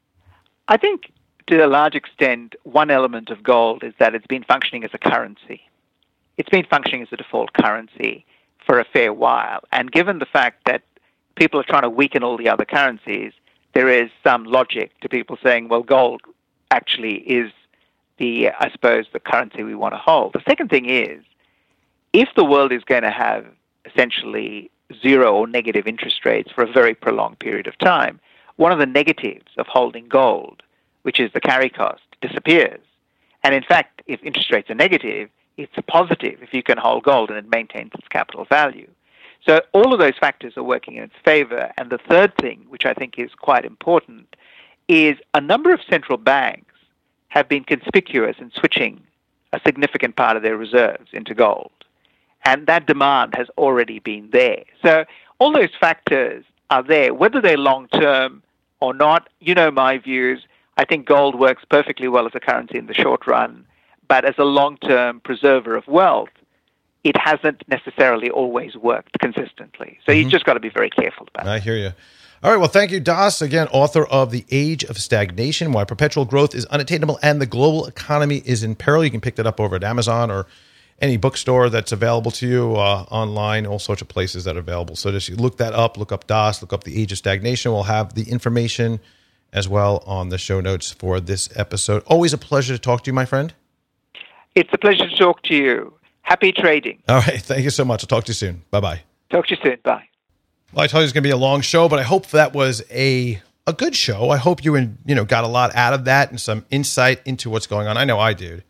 I think to a large extent, one element of gold is that it's been functioning as a currency. It's been functioning as a default currency for a fair while. And given the fact that people are trying to weaken all the other currencies, there is some logic to people saying, well, gold actually is the currency we want to hold. The second thing is, if the world is going to have essentially zero or negative interest rates for a very prolonged period of time, one of the negatives of holding gold, which is the carry cost, disappears. And in fact, if interest rates are negative, it's a positive if you can hold gold and it maintains its capital value. So all of those factors are working in its favor. And the third thing, which I think is quite important, is a number of central banks have been conspicuous in switching a significant part of their reserves into gold. And that demand has already been there. So all those factors are there, whether they're long-term or not. You know my views. I think gold works perfectly well as a currency in the short run. But as a long-term preserver of wealth, it hasn't necessarily always worked consistently. So you've just got to be very careful about it. I hear you. All right. Well, thank you, Das. Again, author of The Age of Stagnation, Why Perpetual Growth is Unattainable and the Global Economy is in Peril. You can pick that up over at Amazon or any bookstore that's available to you, online, all sorts of places that are available. So just look that up, look up Das, look up The Age of Stagnation. We'll have the information as well on the show notes for this episode. Always a pleasure to talk to you, my friend. It's a pleasure to talk to you. Happy trading. All right. Thank you so much. I'll talk to you soon. Bye-bye. Talk to you soon. Bye. Well, I told you it's going to be a long show, but I hope that was a good show. I hope you got a lot out of that and some insight into what's going on. I know I did.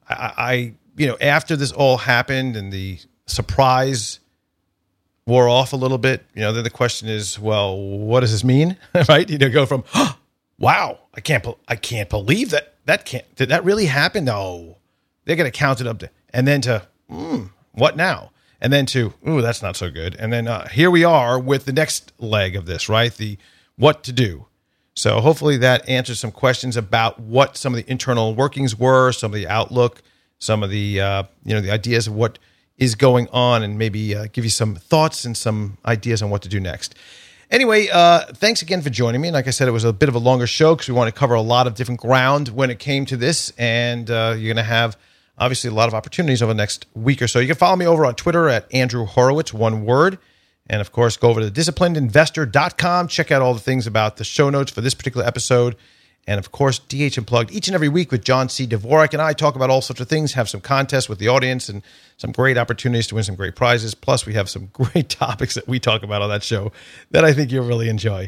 I after this all happened and the surprise wore off a little bit, then the question is, well, what does this mean? Right? Go from, wow, I can't believe that. Did that really happen? No. They're going to count it up to, and then to, what now? And then to, that's not so good. And then here we are with the next leg of this, right? The what to do. So hopefully that answers some questions about what some of the internal workings were, some of the outlook, some of the, the ideas of what is going on, and maybe give you some thoughts and some ideas on what to do next. Anyway, thanks again for joining me. And like I said, it was a bit of a longer show because we want to cover a lot of different ground when it came to this. And you're going to have, obviously, a lot of opportunities over the next week or so. You can follow me over on Twitter at Andrew Horowitz, one word. And, of course, go over to disciplinedinvestor.com. Check out all the things about the show notes for this particular episode. And, of course, DH Unplugged each and every week with John C. Dvorak and I talk about all sorts of things, have some contests with the audience and some great opportunities to win some great prizes. Plus, we have some great topics that we talk about on that show that I think you'll really enjoy.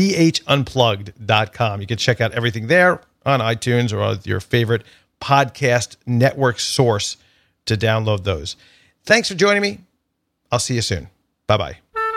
dhunplugged.com. You can check out everything there on iTunes or on your favorite podcast network source to download those. Thanks for joining me. I'll see you soon. Bye-bye.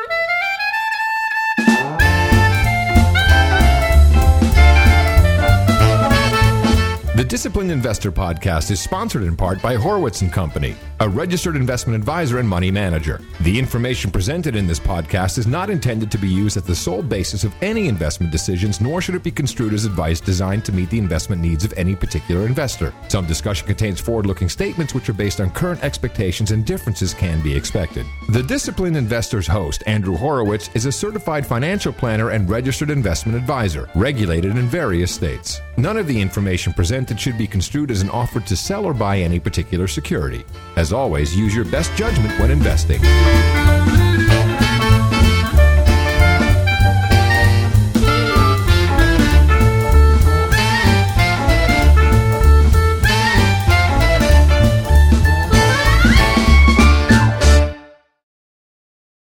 The Disciplined Investor Podcast is sponsored in part by Horowitz & Company, a registered investment advisor and money manager. The information presented in this podcast is not intended to be used as the sole basis of any investment decisions, nor should it be construed as advice designed to meet the investment needs of any particular investor. Some discussion contains forward-looking statements which are based on current expectations, and differences can be expected. The Disciplined Investor's host, Andrew Horowitz, is a certified financial planner and registered investment advisor, regulated in various states. None of the information presented should be construed as an offer to sell or buy any particular security. As always, use your best judgment when investing.